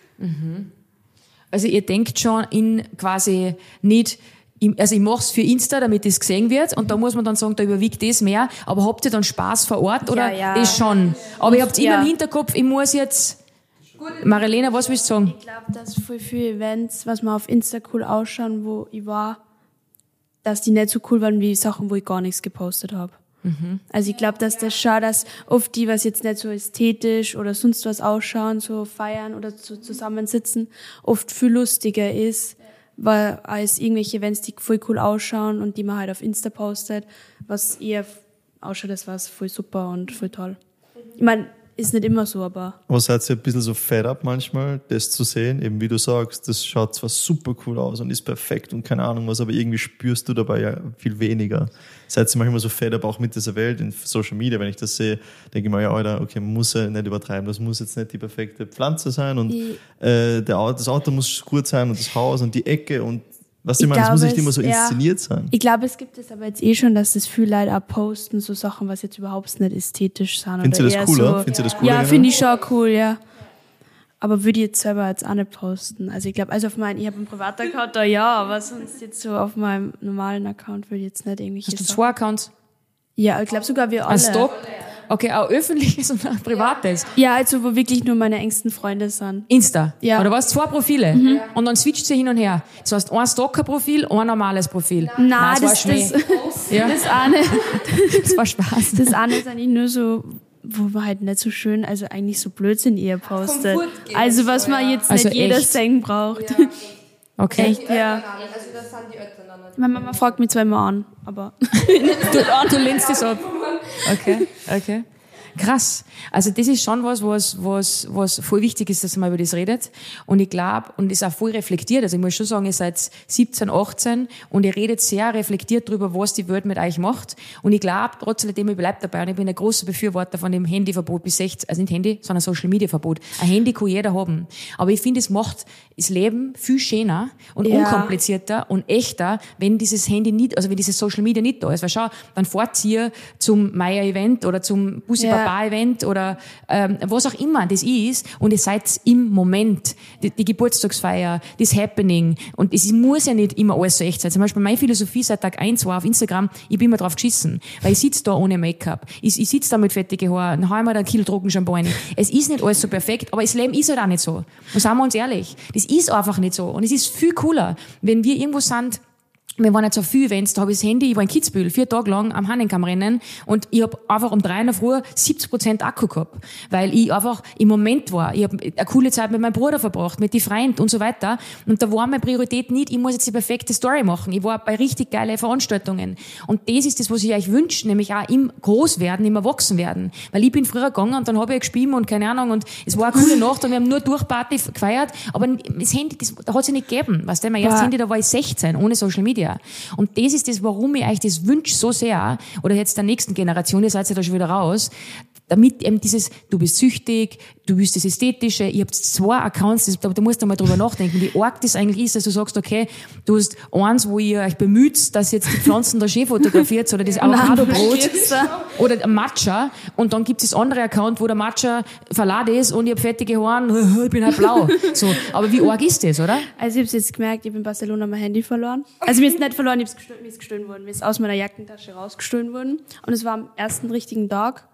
A: Also ihr denkt schon in quasi nicht, also ich mach's für Insta, damit das gesehen wird, und da muss man dann sagen, da überwiegt das mehr, aber habt ihr dann Spaß vor Ort, oder?
F: Ja, ja.
A: Das schon. Aber ihr habt immer
F: Ja.
A: im Hinterkopf, ich muss jetzt, Marilena, was willst du sagen?
E: Ich glaube, dass voll viele Events, was man auf Insta cool ausschauen, wo ich war, dass die nicht so cool waren wie Sachen, wo ich gar nichts gepostet habe. Also ich glaube, dass das schon, dass oft die, was jetzt nicht so ästhetisch oder sonst was ausschauen, so feiern oder so zusammensitzen, oft viel lustiger ist, weil als irgendwelche Events, die voll cool ausschauen und die man halt auf Insta postet, was eher ausschaut, das war voll super und voll toll. Ich meine, ist nicht immer so, aber...
D: Aber seid ihr ein bisschen so fed up manchmal, das zu sehen? Eben wie du sagst, das schaut zwar super cool aus und ist perfekt und keine Ahnung was, aber irgendwie spürst du dabei ja viel weniger. Seid ihr manchmal so fed up auch mit dieser Welt in Social Media? Wenn ich das sehe, denke ich mir, ja, Alter, okay, man muss ja nicht übertreiben, das muss jetzt nicht die perfekte Pflanze sein und äh, der Auto, das Auto muss gut sein und das Haus und die Ecke und was ich,
E: Ich
D: meine, das muss
E: glaube,
D: nicht immer so
E: es- ja.
D: inszeniert sein.
E: Ich glaube, es gibt es aber jetzt eh schon, dass das viele Leute auch posten, so Sachen, was jetzt überhaupt nicht ästhetisch sind.
D: Findest du
E: oder
D: das
E: eher
D: cooler?
E: So,
D: Findest du das cooler,
E: ja,
D: Jana?
E: finde ich schon cool, ja. Aber würde ich jetzt selber jetzt auch nicht posten. Also ich glaube, also auf meinen, ich habe einen Privataccount da, ja, aber sonst jetzt so auf meinem normalen Account würde ich jetzt nicht irgendwelche
A: Hast du
E: Sachen-
A: zwei Accounts?
E: Ja, ich glaube sogar wir alle.
A: Ein Stock? Okay, auch öffentliches und ein privates.
E: Ja, also wo wirklich nur meine engsten Freunde sind.
A: Insta.
E: Ja.
A: Oder was? Zwei Profile. Und dann switcht sie hin und her. Das heißt, ein Stalker-Profil, ein normales Profil.
E: Nein,
A: das, war
E: das,
A: Schmäh.
E: das,
A: Ja.
E: das eine,
A: Das war Spaß.
E: das eine ist eigentlich nur so, wo man halt nicht so schön, also eigentlich so Blödsinn eher postet.
B: Komfortgeber
E: Also was
B: so,
E: man
B: ja.
E: jetzt
A: Also
E: nicht jeder
A: echt.
E: sehen braucht.
A: Okay.
E: Echt, ja.
B: Also das sind die Eltern dann.
E: Meine Mama fragt mich zweimal an, aber
A: Du, ah, du lehnst das ab. Okay, okay. Krass. Also das ist schon was, was, was, was voll wichtig ist, dass man über das redet. Und ich glaube, und ist auch voll reflektiert. Also ich muss schon sagen, ihr seid siebzehn, achtzehn und ihr redet sehr reflektiert darüber, was die Welt mit euch macht. Und ich glaube, trotzdem, ich bleibe dabei. Und ich bin ein großer Befürworter von dem Handyverbot bis sechzehn, also nicht Handy, sondern Social Media Verbot. Ein Handy kann jeder haben. Aber ich finde, es macht das Leben viel schöner und
E: Ja.
A: unkomplizierter und echter, wenn dieses Handy nicht, also wenn dieses Social Media nicht da ist. Weil schau, dann fahrt ihr zum Meier-Event oder zum Bussi-Papa-Event oder ähm, was auch immer das ist und ihr seid im Moment. Die, die Geburtstagsfeier, das Happening und es muss ja nicht immer alles so echt sein. Zum Beispiel meine Philosophie seit Tag eins war auf Instagram, ich bin immer drauf geschissen, weil ich sitze da ohne Make-up, ich, ich sitze da mit fettigen Haaren, dann hau ich mir einen Kilo Trockenchampagne. Es ist nicht alles so perfekt, aber das Leben ist halt auch nicht so. Und sagen wir uns ehrlich, das ist einfach nicht so. Und es ist viel cooler, wenn wir irgendwo sind. Wir waren jetzt auf viele Events, da habe ich das Handy, ich war in Kitzbühel, vier Tage lang am Hahnenkamm-Rennen und ich habe einfach um drei in der Früh siebzig Prozent Akku gehabt, weil ich einfach im Moment war. Ich habe eine coole Zeit mit meinem Bruder verbracht, mit den Freunden und so weiter. Und da war meine Priorität nicht, ich muss jetzt die perfekte Story machen. Ich war bei richtig geile Veranstaltungen. Und das ist das, was ich euch wünsche, nämlich auch im Großwerden, im Erwachsenwerden. Weil ich bin früher gegangen und dann habe ich gespielt und keine Ahnung und es war eine coole Nacht und wir haben nur Durchparty gefeiert, aber das Handy, das, das hat es nicht gegeben. Weißt du, mein erstes Handy, da war ich sechzehn, ohne Social Media. Und das ist das, warum ich euch das wünsche so sehr, oder jetzt der nächsten Generation, ihr seid ja da schon wieder raus, damit eben dieses, du bist süchtig, du willst das Ästhetische, ihr habt zwei Accounts, das, da, da musst du mal drüber nachdenken, wie arg das eigentlich ist, dass du sagst, okay, du hast eins, wo ihr euch bemüht, dass jetzt die Pflanzen da schön fotografiert, oder das Avocado-Brot, oder ein Matcha, und dann gibt es das andere Account, wo der Matcha verladen ist und ich hab fettige Haare, ich bin halt blau. So, aber wie arg ist das, oder?
E: Also ich habe jetzt gemerkt, ich habe in Barcelona mein Handy verloren. Also mir ist nicht verloren, ich hab's gestohlen, mir ist gestohlen worden. Mir ist aus meiner Jackentasche rausgestohlen worden. Und es war am ersten richtigen Tag.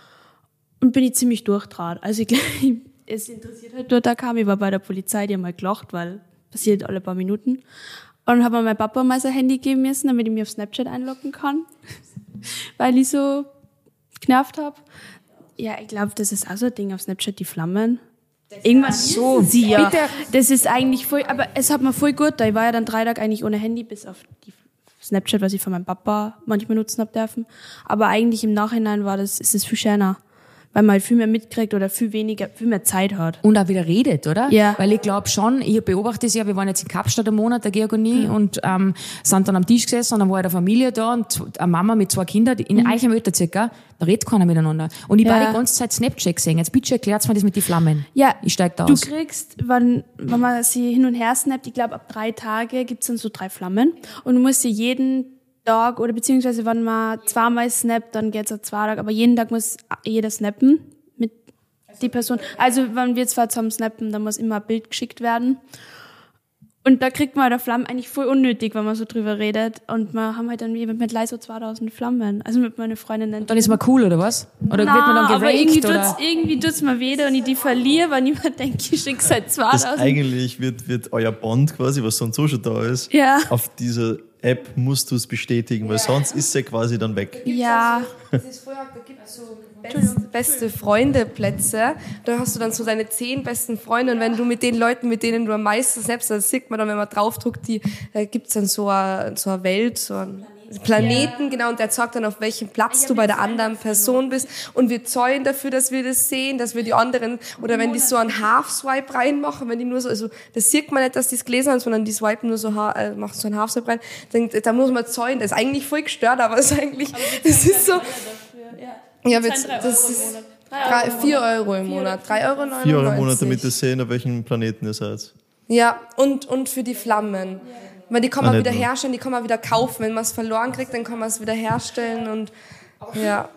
E: Und bin ich ziemlich durchdraht. Also ich, es interessiert halt dort, da kam, ich war bei der Polizei, die haben mal gelacht, weil passiert alle paar Minuten. Und dann hat mir mein Papa mal sein Handy geben müssen, damit ich mich auf Snapchat einloggen kann. Weil ich so genervt habe. Ja, ich glaube, das ist auch so ein Ding auf Snapchat, die Flammen. Irgendwann so, sie ja. Bitte. Das ist eigentlich voll, aber es hat mir voll gut, da ich war ja dann drei Tage eigentlich ohne Handy, bis auf die Snapchat, was ich von meinem Papa manchmal nutzen hab dürfen. Aber eigentlich im Nachhinein war das, ist es viel schöner. Weil man halt viel mehr mitkriegt oder viel weniger, viel mehr Zeit hat.
A: Und auch wieder redet, oder?
E: Ja.
A: Weil ich glaube schon, ich beobachte es ja, wir waren jetzt in Kapstadt einen Monat, der Georgonie, mhm. und ähm, sind dann am Tisch gesessen und dann war eine Familie da und eine Mama mit zwei Kindern, in mhm. eichem Alter circa, da redet keiner miteinander. Und ich ja. war die ganze Zeit Snapchat gesehen. Jetzt bitte erklärt's mir das mit den Flammen.
E: Ja.
A: Ich steig da
E: du
A: aus.
E: Du kriegst, wenn, wenn man sie hin und her snappt, ich glaube ab drei Tage gibt's dann so drei Flammen. Und du musst sie jeden Tag, oder beziehungsweise wenn man zweimal snappt, dann geht's auf zwei Tage, aber jeden Tag muss jeder snappen. Die Person, also wenn wir zwar zusammen snappen, dann muss immer ein Bild geschickt werden. Und da kriegt man der Flammen eigentlich voll unnötig, wenn man so drüber redet. Und wir haben halt dann mit, mit leise so zweitausend Flammen. Also mit meiner Freundin.
A: Dann ist man cool, oder was? Oder
E: Na,
A: wird man dann
E: aber irgendwie
A: geweckt,
E: tut's,
A: oder?
E: irgendwie tut's mir weh, und ich die verliere, weil niemand denkt, ich schicke seit zweitausend.
D: Das eigentlich wird, wird euer Bond quasi, was sonst so schon da ist,
E: ja.
D: auf dieser App musst du es bestätigen, weil sonst ist sie quasi dann weg.
E: Ja.
B: Das ist früher, da gibt es so best, beste Freunde-Plätze. Da hast du dann so deine zehn besten Freunde, und wenn du mit den Leuten, mit denen du am meisten snappst, das sieht man dann, wenn man draufdruckt, die, da gibt's dann so eine, so eine Welt, so ein Planeten, ja. Genau, und der sagt dann, auf welchem Platz du bei der anderen Person bist, und wir zäunen dafür, dass wir das sehen, dass wir die anderen, oder wenn die so einen Half-Swipe reinmachen, wenn die nur so, also das sieht man nicht, dass die es gelesen haben, sondern die swipen nur so, äh, machen so einen Half-Swipe rein, dann, da muss man zäunen, das ist eigentlich voll gestört, aber es ist eigentlich, das ist so, ja, das, das ist drei, vier Euro im Monat, drei Euro neunundneunzig.
D: Vier Euro im Monat, damit ihr sehen, auf welchem Planeten ihr seid.
B: Ja, und, und für die Flammen. Weil die kann man wieder herstellen, die kann man wieder kaufen. Wenn man es verloren kriegt, dann kann man es wieder herstellen, und, ja.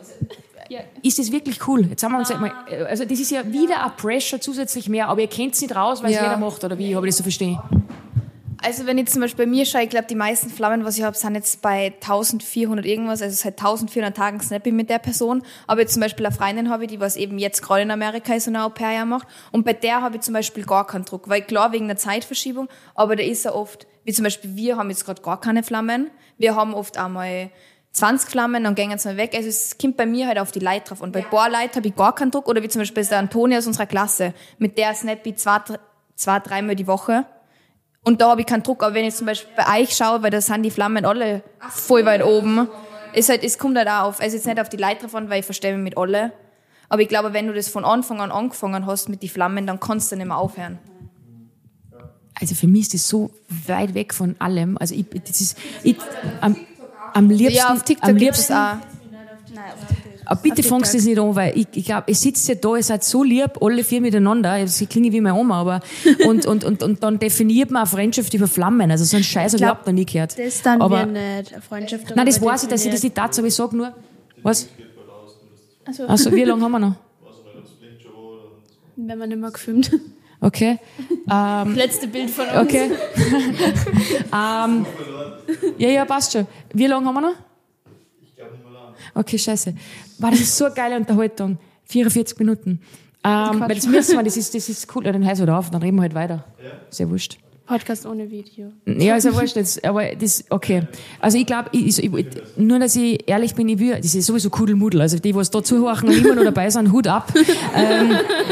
A: Ist das wirklich cool? Jetzt haben wir uns ah. mal, also das ist ja wieder ein Pressure zusätzlich mehr, aber ihr kennt es nicht raus, weil es ja. jeder macht, oder wie? Habe ich das so verstehen?
C: Also wenn ich zum Beispiel bei mir schaue, ich glaube, die meisten Flammen, was ich habe, sind jetzt bei eintausendvierhundert irgendwas, also seit eintausendvierhundert Tagen snappe ich mit der Person. Aber jetzt zum Beispiel eine Freundin habe ich, die was eben jetzt gerade in Amerika ist und ein Au-pair-Jahr macht. Und bei der habe ich zum Beispiel gar keinen Druck, weil klar, wegen der Zeitverschiebung, aber da ist ja oft, wie zum Beispiel wir haben jetzt gerade gar keine Flammen. Wir haben oft einmal zwanzig Flammen, dann gehen sie mal weg. Also es kommt bei mir halt auf die Leute drauf. Und bei ja. ein paar Leuten habe ich gar keinen Druck. Oder wie zum Beispiel der Antonia aus unserer Klasse, mit der snappe ich zwei, zwei, dreimal die Woche. Und da habe ich keinen Druck, aber wenn ich zum Beispiel bei euch schaue, weil da sind die Flammen alle voll weit oben, ist halt, es kommt halt auch auf, also jetzt nicht auf die Leute drauf an, weil ich verstehe mich mit alle, Aber ich glaube, wenn du das von Anfang an angefangen hast mit den Flammen, dann kannst du nicht mehr aufhören.
A: Also für mich ist das so weit weg von allem. Also ich, das ist ich, am, am liebsten...
C: Ja, auf TikTok
A: am
C: gibt
A: liebsten,
C: es auch.
A: Aber bitte fangst du das nicht an, weil ich, ich glaube, ihr sitzt ja da, ihr seid so lieb, alle vier miteinander, sie klingen wie meine Oma, aber, und, und, und, und dann definiert man eine Freundschaft über Flammen, also so ein Scheiß habe ich überhaupt noch nie gehört.
E: Das dann
A: aber,
E: wir nicht, eine Freundschaft.
A: Nein, das weiß ich, dass ich das nicht dazu, aber ich sag nur, was?
E: Also,
A: Also, wie lange haben wir noch?
E: wenn man nicht mehr gefilmt.
A: Okay. Ähm,
E: Letzte Bild von uns.
A: okay. ähm, ja, ja, passt schon. Wie lange haben wir noch? Okay, scheiße. War das ist so eine geile Unterhaltung. vierundvierzig Minuten. Ähm, weil das müssen wir, das ist, das ist cool. Ja, dann heiß wieder auf, dann reden wir halt weiter. Ja. Sehr wurscht.
E: Podcast ohne Video.
A: Ja, ist ja wurscht jetzt, aber das, okay. Also ich glaube, ich, ich, nur, dass ich ehrlich bin, ich will, das ist sowieso Kudelmudel. Also die, was da zuhören und immer noch dabei sind, Hut ab. ähm,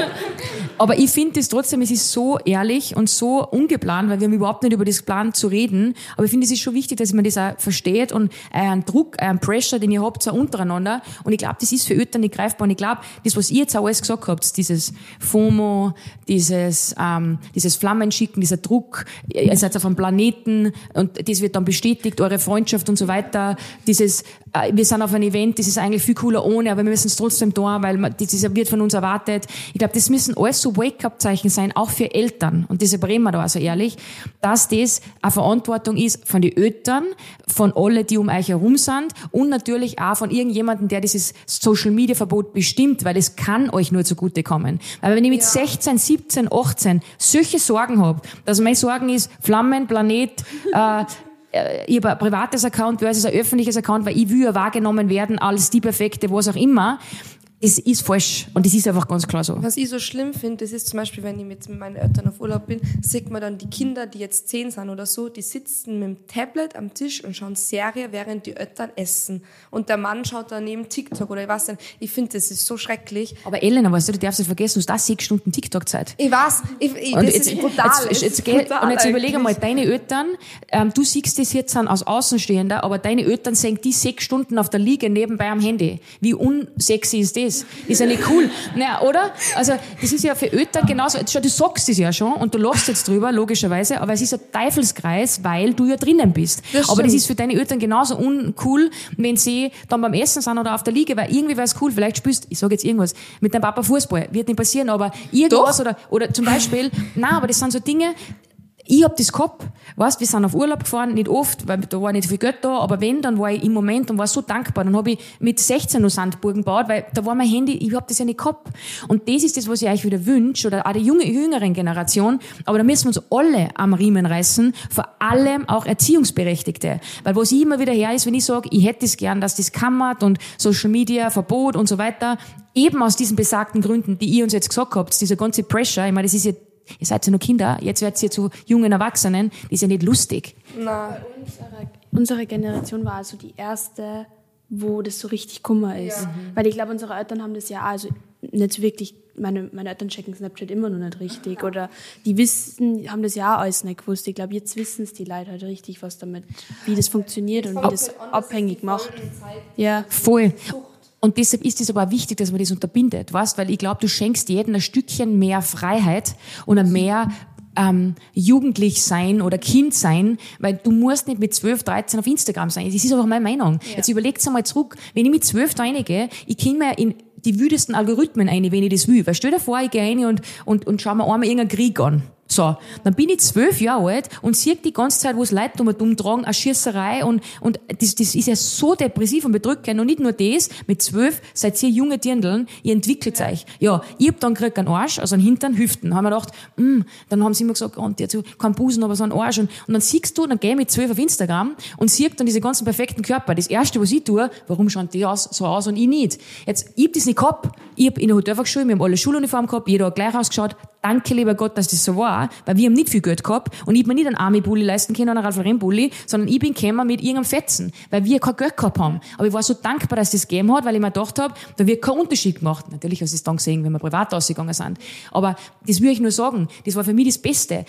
A: aber ich finde das trotzdem, es ist so ehrlich und so ungeplant, weil wir haben überhaupt nicht über das Plan zu reden. Aber ich finde, es ist schon wichtig, dass man das auch versteht und einen Druck, einen Pressure, den ihr habt, so untereinander. Und ich glaube, das ist für Eltern nicht greifbar. Und ich glaube, das, was ihr jetzt auch alles gesagt habt, dieses FOMO, dieses, ähm, dieses Flammenschicken, dieser Druck, ihr seid auf einem Planeten und das wird dann bestätigt, eure Freundschaft und so weiter. Dieses, äh, wir sind auf einem Event, das ist eigentlich viel cooler ohne, aber wir müssen es trotzdem tun, weil man, das wird von uns erwartet. Ich glaube, das müssen alles so Wake-up-Zeichen sein, auch für Eltern. Und deshalb reden wir da also ehrlich, dass das eine Verantwortung ist von den Eltern, von allen, die um euch herum sind und natürlich auch von irgendjemandem, der dieses Social-Media-Verbot bestimmt, weil es kann euch nur zugutekommen. Weil wenn ich mit ja. sechzehn, siebzehn, achtzehn solche Sorgen habe, dass meine Sorgen ist, Flammen, Planet, äh, ich habe ein privates Account versus ein öffentliches Account, weil ich will ja wahrgenommen werden als die Perfekte, was auch immer. Das ist falsch und das ist einfach ganz klar so.
B: Was ich so schlimm finde, das ist zum Beispiel, wenn ich jetzt mit meinen Eltern auf Urlaub bin, sieht man dann die Kinder, die jetzt zehn sind oder so, die sitzen mit dem Tablet am Tisch und schauen Serie, während die Eltern essen. Und der Mann schaut daneben TikTok oder ich weiß nicht. Ich finde, das ist so schrecklich.
A: Aber Elena, weißt du, du darfst nicht vergessen, du hast da sechs Stunden TikTok-Zeit.
B: Ich weiß, ich, ich, das
A: jetzt,
B: ist brutal.
A: Jetzt, jetzt, jetzt, brutal und jetzt überlege mal, deine Eltern, ähm, du siehst das jetzt als Außenstehender, aber deine Eltern sehen die sechs Stunden auf der Liege nebenbei am Handy. Wie unsexy ist das? Ist ja nicht cool. Naja, oder? Also, das ist ja für Eltern genauso. Schau, du sagst es ja schon und du lachst jetzt drüber, logischerweise, aber es ist ein Teufelskreis, weil du ja drinnen bist. Das aber das ist für deine Eltern genauso uncool, wenn sie dann beim Essen sind oder auf der Liege, weil irgendwie wäre es cool, vielleicht spielst, ich sage jetzt irgendwas, mit deinem Papa Fußball, wird nicht passieren, aber irgendwas oder, oder zum Beispiel, nein, aber das sind so Dinge, ich hab das gehabt, weißt, wir sind auf Urlaub gefahren, nicht oft, weil da war nicht viel Geld da, aber wenn, dann war ich im Moment und war so dankbar. Dann habe ich mit sechzehn noch Sandburgen gebaut, weil da war mein Handy, ich hab das ja nicht gehabt. Und das ist das, was ich euch wieder wünsche, oder auch der junge, jüngeren Generation, aber da müssen wir uns alle am Riemen reißen, vor allem auch Erziehungsberechtigte. Weil was ich immer wieder her ist, wenn ich sage, ich hätte es gern, dass das kammert und Social Media, Verbot und so weiter, eben aus diesen besagten Gründen, die ihr uns jetzt gesagt habt, dieser ganze Pressure, ich meine, das ist ja, ihr seid ja noch Kinder, jetzt werdet ihr zu jungen Erwachsenen, das ist ja nicht lustig.
B: Nein.
E: Unsere, unsere Generation war also die erste, wo das so richtig Kummer ist. Ja. Weil ich glaube, unsere Eltern haben das ja also nicht so wirklich, meine, meine Eltern checken Snapchat immer noch nicht richtig. Oder die wissen, haben das ja auch alles nicht gewusst. Ich glaube, jetzt wissen es die Leute halt richtig, was damit, wie das funktioniert und wie das abhängig macht. Ja.
A: Voll. Und deshalb ist es aber auch wichtig, dass man das unterbindet, weißt? Weil ich glaube, du schenkst jedem ein Stückchen mehr Freiheit und ein mehr ähm, jugendlich sein oder Kind sein, weil du musst nicht mit zwölf, dreizehn auf Instagram sein. Das ist einfach meine Meinung. Ja. Jetzt überlegt einmal zurück, wenn ich mit zwölf da reingehe, ich kann mir in die wüdesten Algorithmen ein, wenn ich das will. Weil stell dir vor, ich gehe rein und, und, und schau mir einmal irgendeinen Krieg an. So, dann bin ich zwölf Jahre alt und sehe die ganze Zeit, wo es Leute um dumm tragen, eine Schießerei und, und das, das ist ja so depressiv und bedrückend. Und nicht nur das, mit zwölf seid ihr junge Dirndln, ihr entwickelt ja. euch. Ja, ich hab dann gekriegt einen Arsch, also einen Hintern, Hüften. Haben wir gedacht, mh, dann haben sie immer gesagt, oh, der hat so keinen Busen, aber so einen Arsch. Und, und dann siehst du, dann geh ich mit zwölf auf Instagram und siehst dann diese ganzen perfekten Körper. Das Erste, was ich tue, warum schauen die aus, so aus und ich nicht? Jetzt, ich hab das nicht gehabt. Ich hab in der Hotelfachschule, wir haben alle Schuluniform gehabt, jeder hat gleich ausgeschaut. Danke, lieber Gott, dass das so war, weil wir haben nicht viel Geld gehabt und ich hab mir nicht einen Army-Bulli leisten können, einen Ralph Lauren-Bulli, sondern ich bin gekommen mit irgendeinem Fetzen, weil wir kein Geld gehabt haben. Aber ich war so dankbar, dass das gegeben hat, weil ich mir gedacht habe, da wird kein Unterschied gemacht. Natürlich hast du es dann gesehen, wenn wir privat ausgegangen sind. Aber das will ich nur sagen, das war für mich das Beste.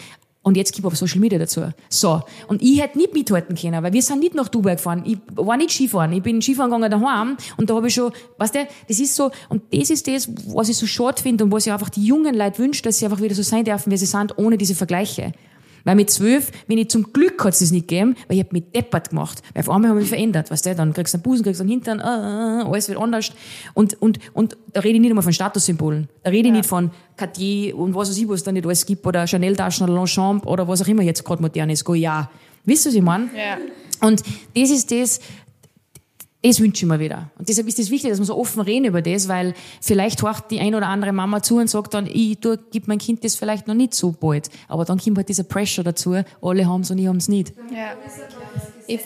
A: Und jetzt gib auf Social Media dazu. So. Und ich hätte nicht mithalten können, weil wir sind nicht nach Dubai gefahren. Ich war nicht Skifahren. Ich bin Skifahren gegangen daheim und da habe ich schon, weißt du, das ist so, und das ist das, was ich so schade finde und was ich einfach die jungen Leute wünsche, dass sie einfach wieder so sein dürfen, wie sie sind, ohne diese Vergleiche. Weil mit zwölf, wenn ich zum Glück hat's das nicht gegeben, weil ich hab mich deppert gemacht. Weil auf einmal habe ich mich verändert, weißt du, dann kriegst du einen Busen, kriegst du einen Hintern, äh, äh, alles wird anders. Und, und, und da rede ich nicht einmal von Statussymbolen. Da rede ich ja. nicht von Cartier und was weiß ich, was da nicht alles gibt, oder Chanel-Taschen oder Longchamp oder was auch immer jetzt gerade modern ist, Goya. Wisst ihr, was ich meine? Ja. Und das ist das, das wünsche ich mir wieder. Und deshalb ist es das wichtig, dass wir so offen reden über das, weil vielleicht hört die ein oder andere Mama zu und sagt dann, ich tu, gib mein Kind das vielleicht noch nicht so bald. Aber dann kommt halt dieser Pressure dazu, alle haben es und ich habe es nicht.
C: Ja.
B: Ich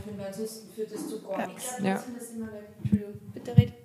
C: ja. Bitte red.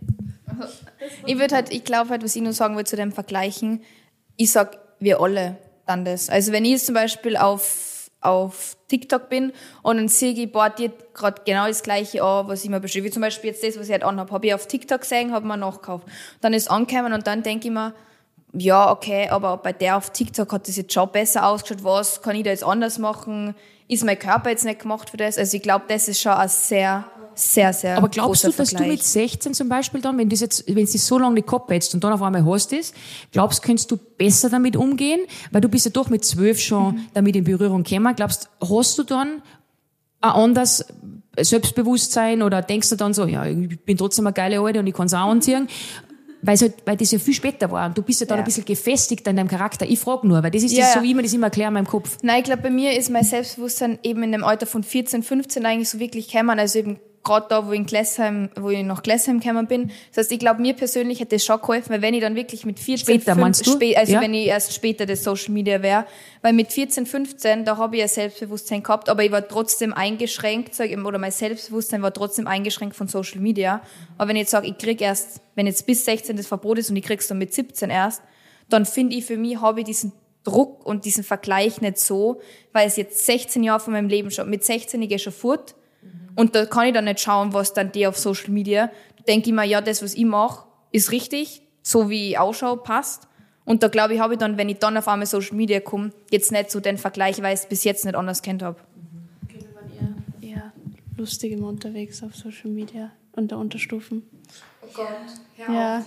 C: Ich würde halt, ich glaube halt, was ich nur sagen will zu dem Vergleichen, ich sag, wir alle dann das. Also wenn ich jetzt zum Beispiel auf auf TikTok bin und dann sehe ich, boah, die hat gerade genau das Gleiche an, was ich mir beschreibe. Wie zum Beispiel jetzt das, was ich halt anhabe, habe ich auf TikTok gesehen, habe mir nachgekauft. Dann ist es angekommen und dann denke ich mir, ja, okay, aber bei der auf TikTok hat das jetzt schon besser ausgeschaut. Was kann ich da jetzt anders machen? Ist mein Körper jetzt nicht gemacht für das? Also ich glaube, das ist schon ein sehr, sehr, sehr
A: Aber glaubst du, dass
C: Vergleich.
A: du mit sechzehn zum Beispiel dann, wenn du jetzt, wenn du das so lange nicht gehabt hättest und dann auf einmal hast es, glaubst, könntest du besser damit umgehen? Weil du bist ja doch mit zwölf schon mhm. damit in Berührung gekommen. Glaubst, hast du dann ein anderes Selbstbewusstsein oder denkst du dann so, ja, ich bin trotzdem eine geile Alte und ich kann es auch anziehen? Weil, halt, weil das ja viel später war und du bist ja dann ja. ein bisschen gefestigt in deinem Charakter. Ich frage nur, weil das ist ja, das so, wie ich mir das immer erkläre in meinem Kopf.
C: Nein, ich glaube, bei mir ist mein Selbstbewusstsein eben in dem Alter von vierzehn, fünfzehn eigentlich so wirklich gekommen, also eben gerade da, wo ich in Glessheim, wo ich nach Glessheim gekommen bin. Das heißt, ich glaube, mir persönlich hätte das schon geholfen, weil wenn ich dann wirklich mit vierzehn,
A: später, meinst du?
C: Spä- also
A: ja.
C: wenn ich erst später das Social Media wäre, weil mit vierzehn, fünfzehn, da habe ich ja Selbstbewusstsein gehabt, aber ich war trotzdem eingeschränkt, sag ich, oder mein Selbstbewusstsein war trotzdem eingeschränkt von Social Media. Aber wenn ich jetzt sage, ich krieg erst, wenn jetzt bis sechzehn das Verbot ist und ich krieg's dann mit siebzehn erst, dann finde ich, für mich habe ich diesen Druck und diesen Vergleich nicht so, weil es jetzt sechzehn Jahre von meinem Leben schon, mit sechzehn ich gehe schon fort. Und da kann ich dann nicht schauen, was dann die auf Social Media. Da denke ich mir, ja, das, was ich mache, ist richtig, so wie ich ausschaue, passt. Und da glaube ich, habe ich dann, wenn ich dann auf einmal Social Media komme, jetzt nicht so den Vergleich, weil ich es bis jetzt nicht anders kennt habe.
E: Okay, wir waren eher, eher lustig immer unterwegs auf Social Media und der Unterstufen.
B: Oh Gott.
E: Ja.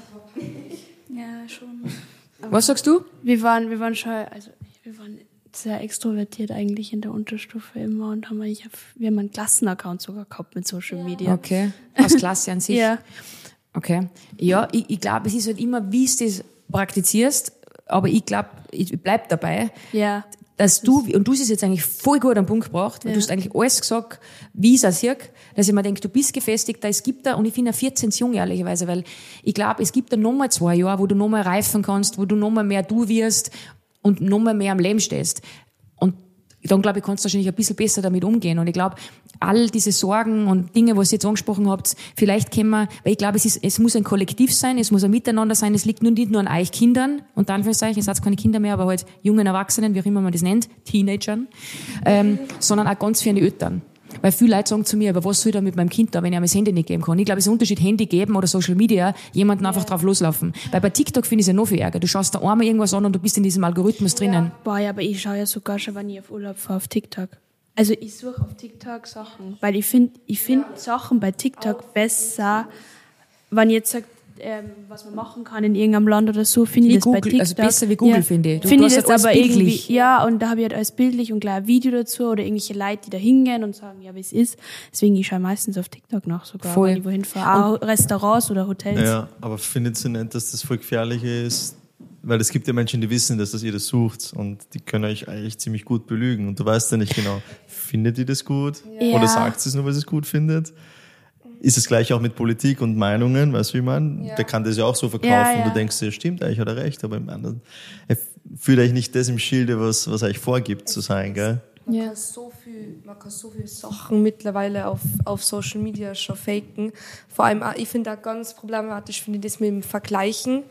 F: Ja, schon.
A: Was sagst du?
E: Wir waren, wir waren schon, also wir waren sehr extrovertiert eigentlich in der Unterstufe immer und haben eigentlich, wir haben einen Klassenaccount sogar gehabt mit Social Media.
A: Okay, aus Klasse an sich.
E: Ja.
A: Okay. Ja, ich, ich glaube, es ist halt immer, wie du das praktizierst, aber ich glaube, ich bleib dabei,
E: Ja.
A: dass du, und du hast es jetzt eigentlich voll gut am Punkt gebracht, weil
E: Ja.
A: du hast eigentlich alles gesagt, wie ich es auch sehe, dass ich mir denke, du bist gefestigt, da es gibt da, und ich finde vierzehn ist jung, ehrlicherweise, weil ich glaube, es gibt da nochmal zwei Jahre, wo du nochmal reifen kannst, wo du nochmal mehr du wirst und nochmal mehr am Leben stehst. Und dann, glaube ich, kannst du wahrscheinlich ein bisschen besser damit umgehen. Und ich glaube, all diese Sorgen und Dinge, was ihr jetzt angesprochen habt, vielleicht können wir, weil ich glaube, es ist, es muss ein Kollektiv sein, es muss ein Miteinander sein, es liegt nur nicht nur an euch Kindern, und Anführungszeichen, es hat keine Kinder mehr, aber halt jungen Erwachsenen, wie auch immer man das nennt, Teenagern, ähm, sondern auch ganz viele Eltern. Weil viele Leute sagen zu mir, aber was soll ich da mit meinem Kind da, wenn ich ihm das Handy nicht geben kann? Ich glaube, es ist ein Unterschied, Handy geben oder Social Media, jemanden einfach drauf loslaufen. Weil bei TikTok finde ich es ja noch viel ärger. Du schaust da einmal irgendwas an und du bist in diesem Algorithmus drinnen.
E: Boah, ja, aber ich schaue ja sogar schon, wenn ich auf Urlaub fahre, auf TikTok. Also ich suche auf TikTok Sachen, weil ich finde ich find Sachen bei TikTok besser, wenn ich jetzt sage, ähm, was man machen kann in irgendeinem Land oder so, finde ich das
A: Google,
E: bei TikTok.
A: also besser wie Google,
E: ja,
A: finde ich. Du,
E: finde
A: du
E: ich
A: hast
E: das
A: halt alles
E: aber irgendwie,
A: bildlich.
E: ja, und da habe ich halt alles bildlich und gleich ein Video dazu oder irgendwelche Leute, die da hingehen und sagen, ja, wie es ist. Deswegen, ich schaue meistens auf TikTok nach sogar,
A: Voll.
E: wenn ich wohin fahre. Auch Restaurants oder Hotels.
D: Ja, aber findet ihr nicht, dass das voll gefährlich ist? Weil es gibt ja Menschen, die wissen, dass das ihr das sucht und die können euch eigentlich ziemlich gut belügen und du weißt ja nicht genau, findet ihr das gut?
E: Ja.
D: Oder sagt sie es nur, weil sie es gut findet? Ist es gleich auch mit Politik und Meinungen, weißt du, wie ich meine?
B: Ja.
D: Der kann das ja auch so verkaufen
E: Ja, ja.
D: und du denkst, ja, stimmt, eigentlich hat er recht, aber im anderen, er führt eigentlich nicht das im Schilde, was, was er euch vorgibt zu sein, gell?
B: Man,
E: Ja.
B: kann so viel, man kann so viele Sachen mittlerweile auf, auf Social Media schon faken. Vor allem, auch, ich finde auch ganz problematisch, finde ich das mit dem Vergleichen.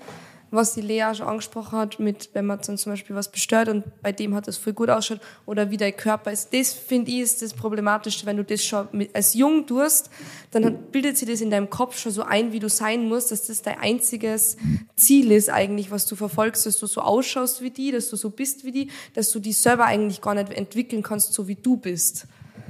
B: was die Lea schon angesprochen hat, mit, wenn man dann zum Beispiel was bestellt und bei dem hat das voll gut ausschaut oder wie dein Körper ist. Das, finde ich, ist das Problematischste, wenn du das schon mit, als jung tust, dann hat, bildet sich das in deinem Kopf schon so ein, wie du sein musst, dass das dein einziges Ziel ist eigentlich, was du verfolgst, dass du so ausschaust wie die, dass du so bist wie die, dass du dich selber eigentlich gar nicht entwickeln kannst, so wie du bist.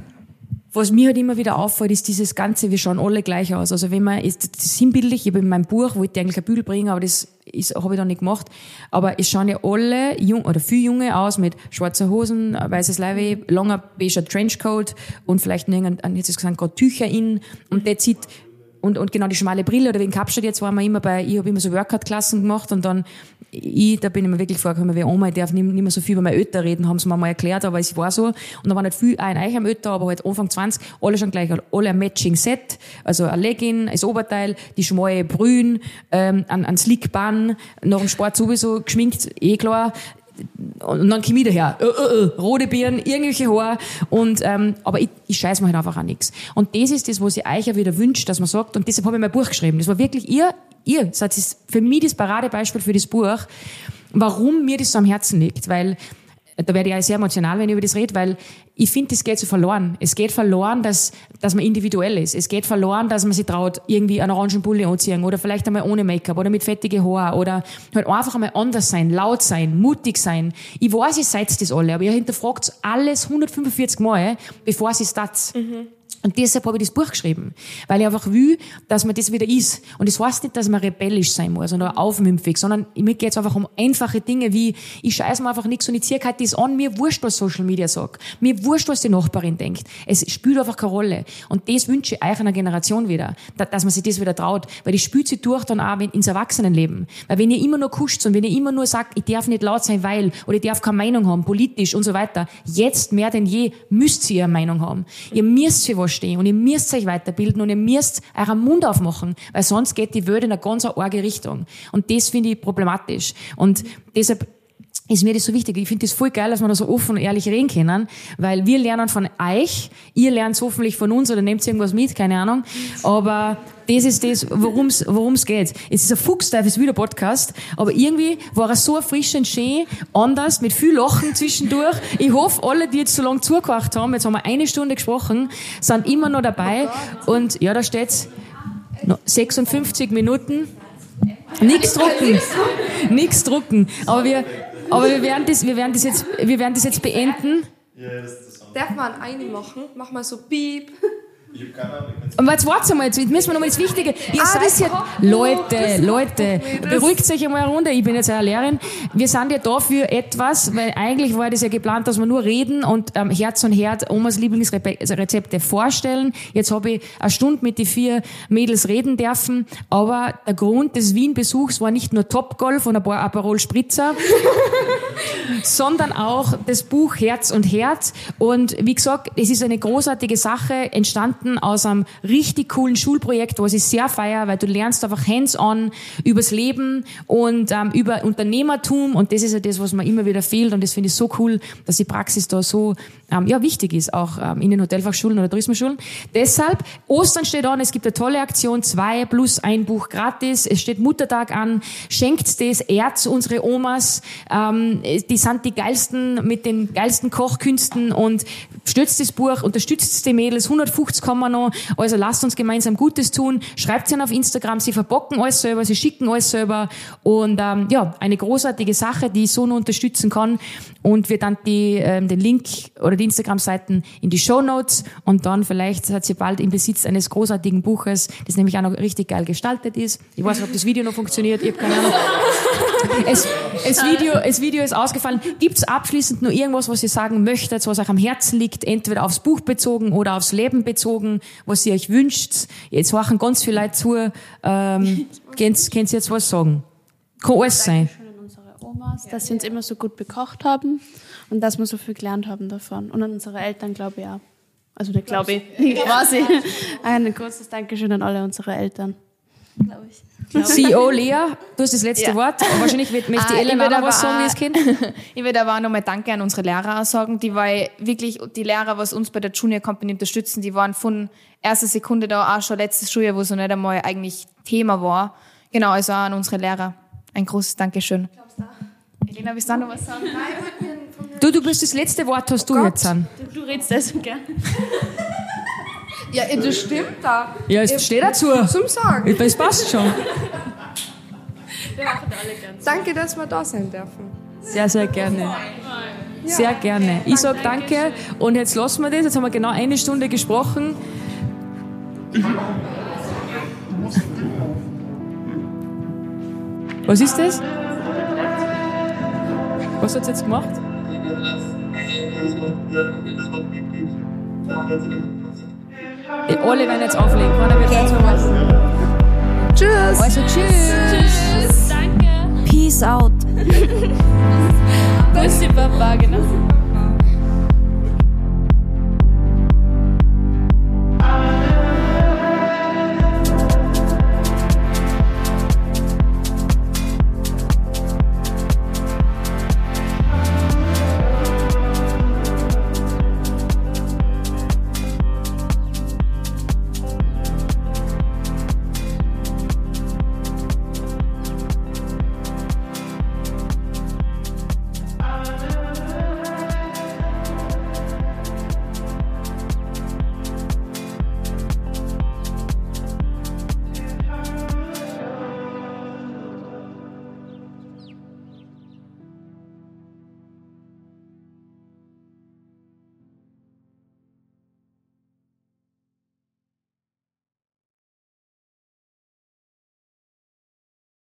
A: Was mir halt immer wieder auffällt, ist dieses Ganze, wir schauen alle gleich aus. Also wenn man, ist das sinnbildlich, ich habe in meinem Buch, wollte ich eigentlich ein Bild bringen, aber das ist, habe ich dann nicht gemacht. Aber es schauen ja alle jung, oder viele Junge aus mit schwarzer Hosen, weißes Leibe, langer beiger Trenchcoat und vielleicht irgendein, jetzt ist gesagt, gerade Tücher in, und der zieht, und, und genau die schmale Brille, oder wegen Kapstadt jetzt waren wir immer bei, ich habe immer so Workout-Klassen gemacht und dann, ich, da bin ich mir wirklich vorgekommen wie Oma, ich darf nicht, nicht mehr so viel über meine Eltern reden, haben sie mir mal erklärt, aber es war so. Und da waren nicht viel, auch in euch am Eltern, aber halt Anfang zwanzig, alle schon gleich, alle ein Matching-Set, also ein Legging, das Oberteil, die schmale Brühen, ähm, ein, ein Slick-Bun, nach dem Sport sowieso geschminkt, eh klar. Und dann komme ich daher, äh, äh, äh, rote Birnen, irgendwelche Haare, und, ähm, aber ich, ich scheiß mir halt einfach an nichts. Und das ist das, was ich euch ja wieder wünscht, dass man sagt, und deshalb habe ich mein Buch geschrieben. Das war wirklich, ihr, ihr seid für mich das Paradebeispiel für das Buch, warum mir das so am Herzen liegt, weil, da werde ich auch sehr emotional, wenn ich über das rede, weil ich finde, das geht so verloren. Es geht verloren, dass, dass man individuell ist. Es geht verloren, dass man sich traut, irgendwie einen orangen Pulli anziehen oder vielleicht einmal ohne Make-up oder mit fettige Haare oder halt einfach einmal anders sein, laut sein, mutig sein. Ich weiß, ihr seid das alle, aber ihr hinterfragt alles hundertfünfundvierzig Mal, bevor sie es tat. Mhm. Und deshalb habe ich das Buch geschrieben, weil ich einfach will, dass man das wieder ist. Und das heißt nicht, dass man rebellisch sein muss oder aufmümpfig, sondern mir geht es einfach um einfache Dinge wie, ich scheiß mir einfach nichts und ich ziehe halt das an, mir wurscht, was Social Media sagt. Mir wurscht, was die Nachbarin denkt. Es spielt einfach keine Rolle. Und das wünsche ich euch einer Generation wieder, dass man sich das wieder traut. Weil das spielt sich durch dann auch ins Erwachsenenleben. Weil wenn ihr immer nur kuscht und wenn ihr immer nur sagt, ich darf nicht laut sein, weil, oder ich darf keine Meinung haben, politisch und so weiter, jetzt mehr denn je müsst ihr eine Meinung haben. Ihr müsst für was stehen und ihr müsst euch weiterbilden und ihr müsst euren Mund aufmachen, weil sonst geht die Welt in eine ganz arge Richtung. Und das finde ich problematisch. Und deshalb ist mir das so wichtig. Ich finde das voll geil, dass wir da so offen und ehrlich reden können, weil wir lernen von euch, ihr lernt hoffentlich von uns oder nehmt irgendwas mit, keine Ahnung. Aber das ist das, worum es worum es geht. Es ist ein Fuchsteufels wieder Podcast, aber irgendwie war er so erfrischend schön, anders, mit viel Lachen zwischendurch. Ich hoffe, alle, die jetzt so lange zugehört haben, jetzt haben wir eine Stunde gesprochen, sind immer noch dabei. Und ja, da steht's sechsundfünfzig Minuten. Nichts drucken. Nichts drucken. Aber wir, aber wir werden das, wir werden das jetzt, wir werden das jetzt beenden.
B: Darf man eine machen? Mach mal so Piep.
D: Ich hab keine Ahnung.
A: Und jetzt warten wir, jetzt müssen wir noch mal das Wichtige. Ihr ah, seid ja, Leute, Leute, beruhigt euch einmal eine Runde. Ich bin jetzt eine Lehrerin. Wir sind ja da für etwas, weil eigentlich war das ja geplant, dass wir nur reden und ähm, Herz und Herd Omas Lieblingsrezepte vorstellen. Jetzt habe ich eine Stunde mit den vier Mädels reden dürfen, aber der Grund des Wien-Besuchs war nicht nur Topgolf und ein paar Aperol Spritzer, sondern auch das Buch Herz und Herd. Und wie gesagt, es ist eine großartige Sache, entstanden aus einem richtig coolen Schulprojekt, was ich sehr feiere, weil du lernst einfach hands-on übers Leben und ähm, über Unternehmertum, und das ist ja das, was mir immer wieder fehlt, und das finde ich so cool, dass die Praxis da so ähm, ja wichtig ist, auch ähm, in den Hotelfachschulen oder Tourismusschulen. Deshalb, Ostern steht an, es gibt eine tolle Aktion, zwei plus ein Buch gratis, es steht Muttertag an, schenkt das, ehrt unsere Omas, ähm, die sind die geilsten mit den geilsten Kochkünsten, und stützt das Buch, unterstützt die Mädels, hundertfünfzig kommen wir noch, also lasst uns gemeinsam Gutes tun, schreibt ihnen auf Instagram, sie verbocken alles selber, sie schicken alles selber, und ähm, ja, eine großartige Sache, die ich so nur unterstützen kann, und wir dann die, ähm, den Link oder die Instagram-Seiten in die Shownotes, und dann vielleicht hat sie bald im Besitz eines großartigen Buches, das nämlich auch noch richtig geil gestaltet ist. Ich weiß nicht, ob das Video noch funktioniert, ich habe keine Ahnung. Es, es, Video, das Video ist ausgefallen. Gibt's abschließend noch irgendwas, was ihr sagen möchtet, was euch am Herzen liegt, entweder aufs Buch bezogen oder aufs Leben bezogen, was ihr euch wünscht? Jetzt horchen ganz viele Leute zu. Ähm, könnt ihr jetzt was sagen? Kann alles sein.
E: Dankeschön an unsere Omas, dass sie uns immer so gut bekocht haben und dass wir so viel gelernt haben davon. Und an unsere Eltern, glaube ich auch. Also nicht glaube ich, ich weiß ich. Ein großes Dankeschön an alle unsere Eltern.
F: Glaube ich.
A: C E O Lea, du hast das letzte ja. Wort. Wahrscheinlich wird möchte
C: ah,
A: Elena noch was sagen, wie es Kind.
C: Ich würde aber auch nochmal Danke an unsere Lehrer sagen. Die war wirklich, die Lehrer, was uns bei der Junior Company unterstützen, die waren von erster Sekunde da, auch schon letztes Schuljahr, wo es noch nicht einmal eigentlich Thema war. Genau, also auch an unsere Lehrer. ein großes Dankeschön. Elena, willst du noch was sagen?
A: Du, du bist das letzte Wort, hast du
B: Gott.
A: jetzt an.
F: Du, du redest das so gern.
B: Ja, das stimmt da.
A: Ja, es steht dazu.
B: Zum Sagen.
A: Das passt schon.
B: Danke, dass wir da sein dürfen.
A: Sehr, sehr gerne. Sehr gerne. Ich sage danke und jetzt lassen wir das. Jetzt haben wir genau eine Stunde gesprochen. Was ist das? Was hat sie jetzt gemacht? Die alle werden jetzt auflegen. Keiner wird jetzt mehr was.
B: Tschüss.
A: Also tschüss.
F: Tschüss. Danke. Peace out.
C: Bussi Baba, genau.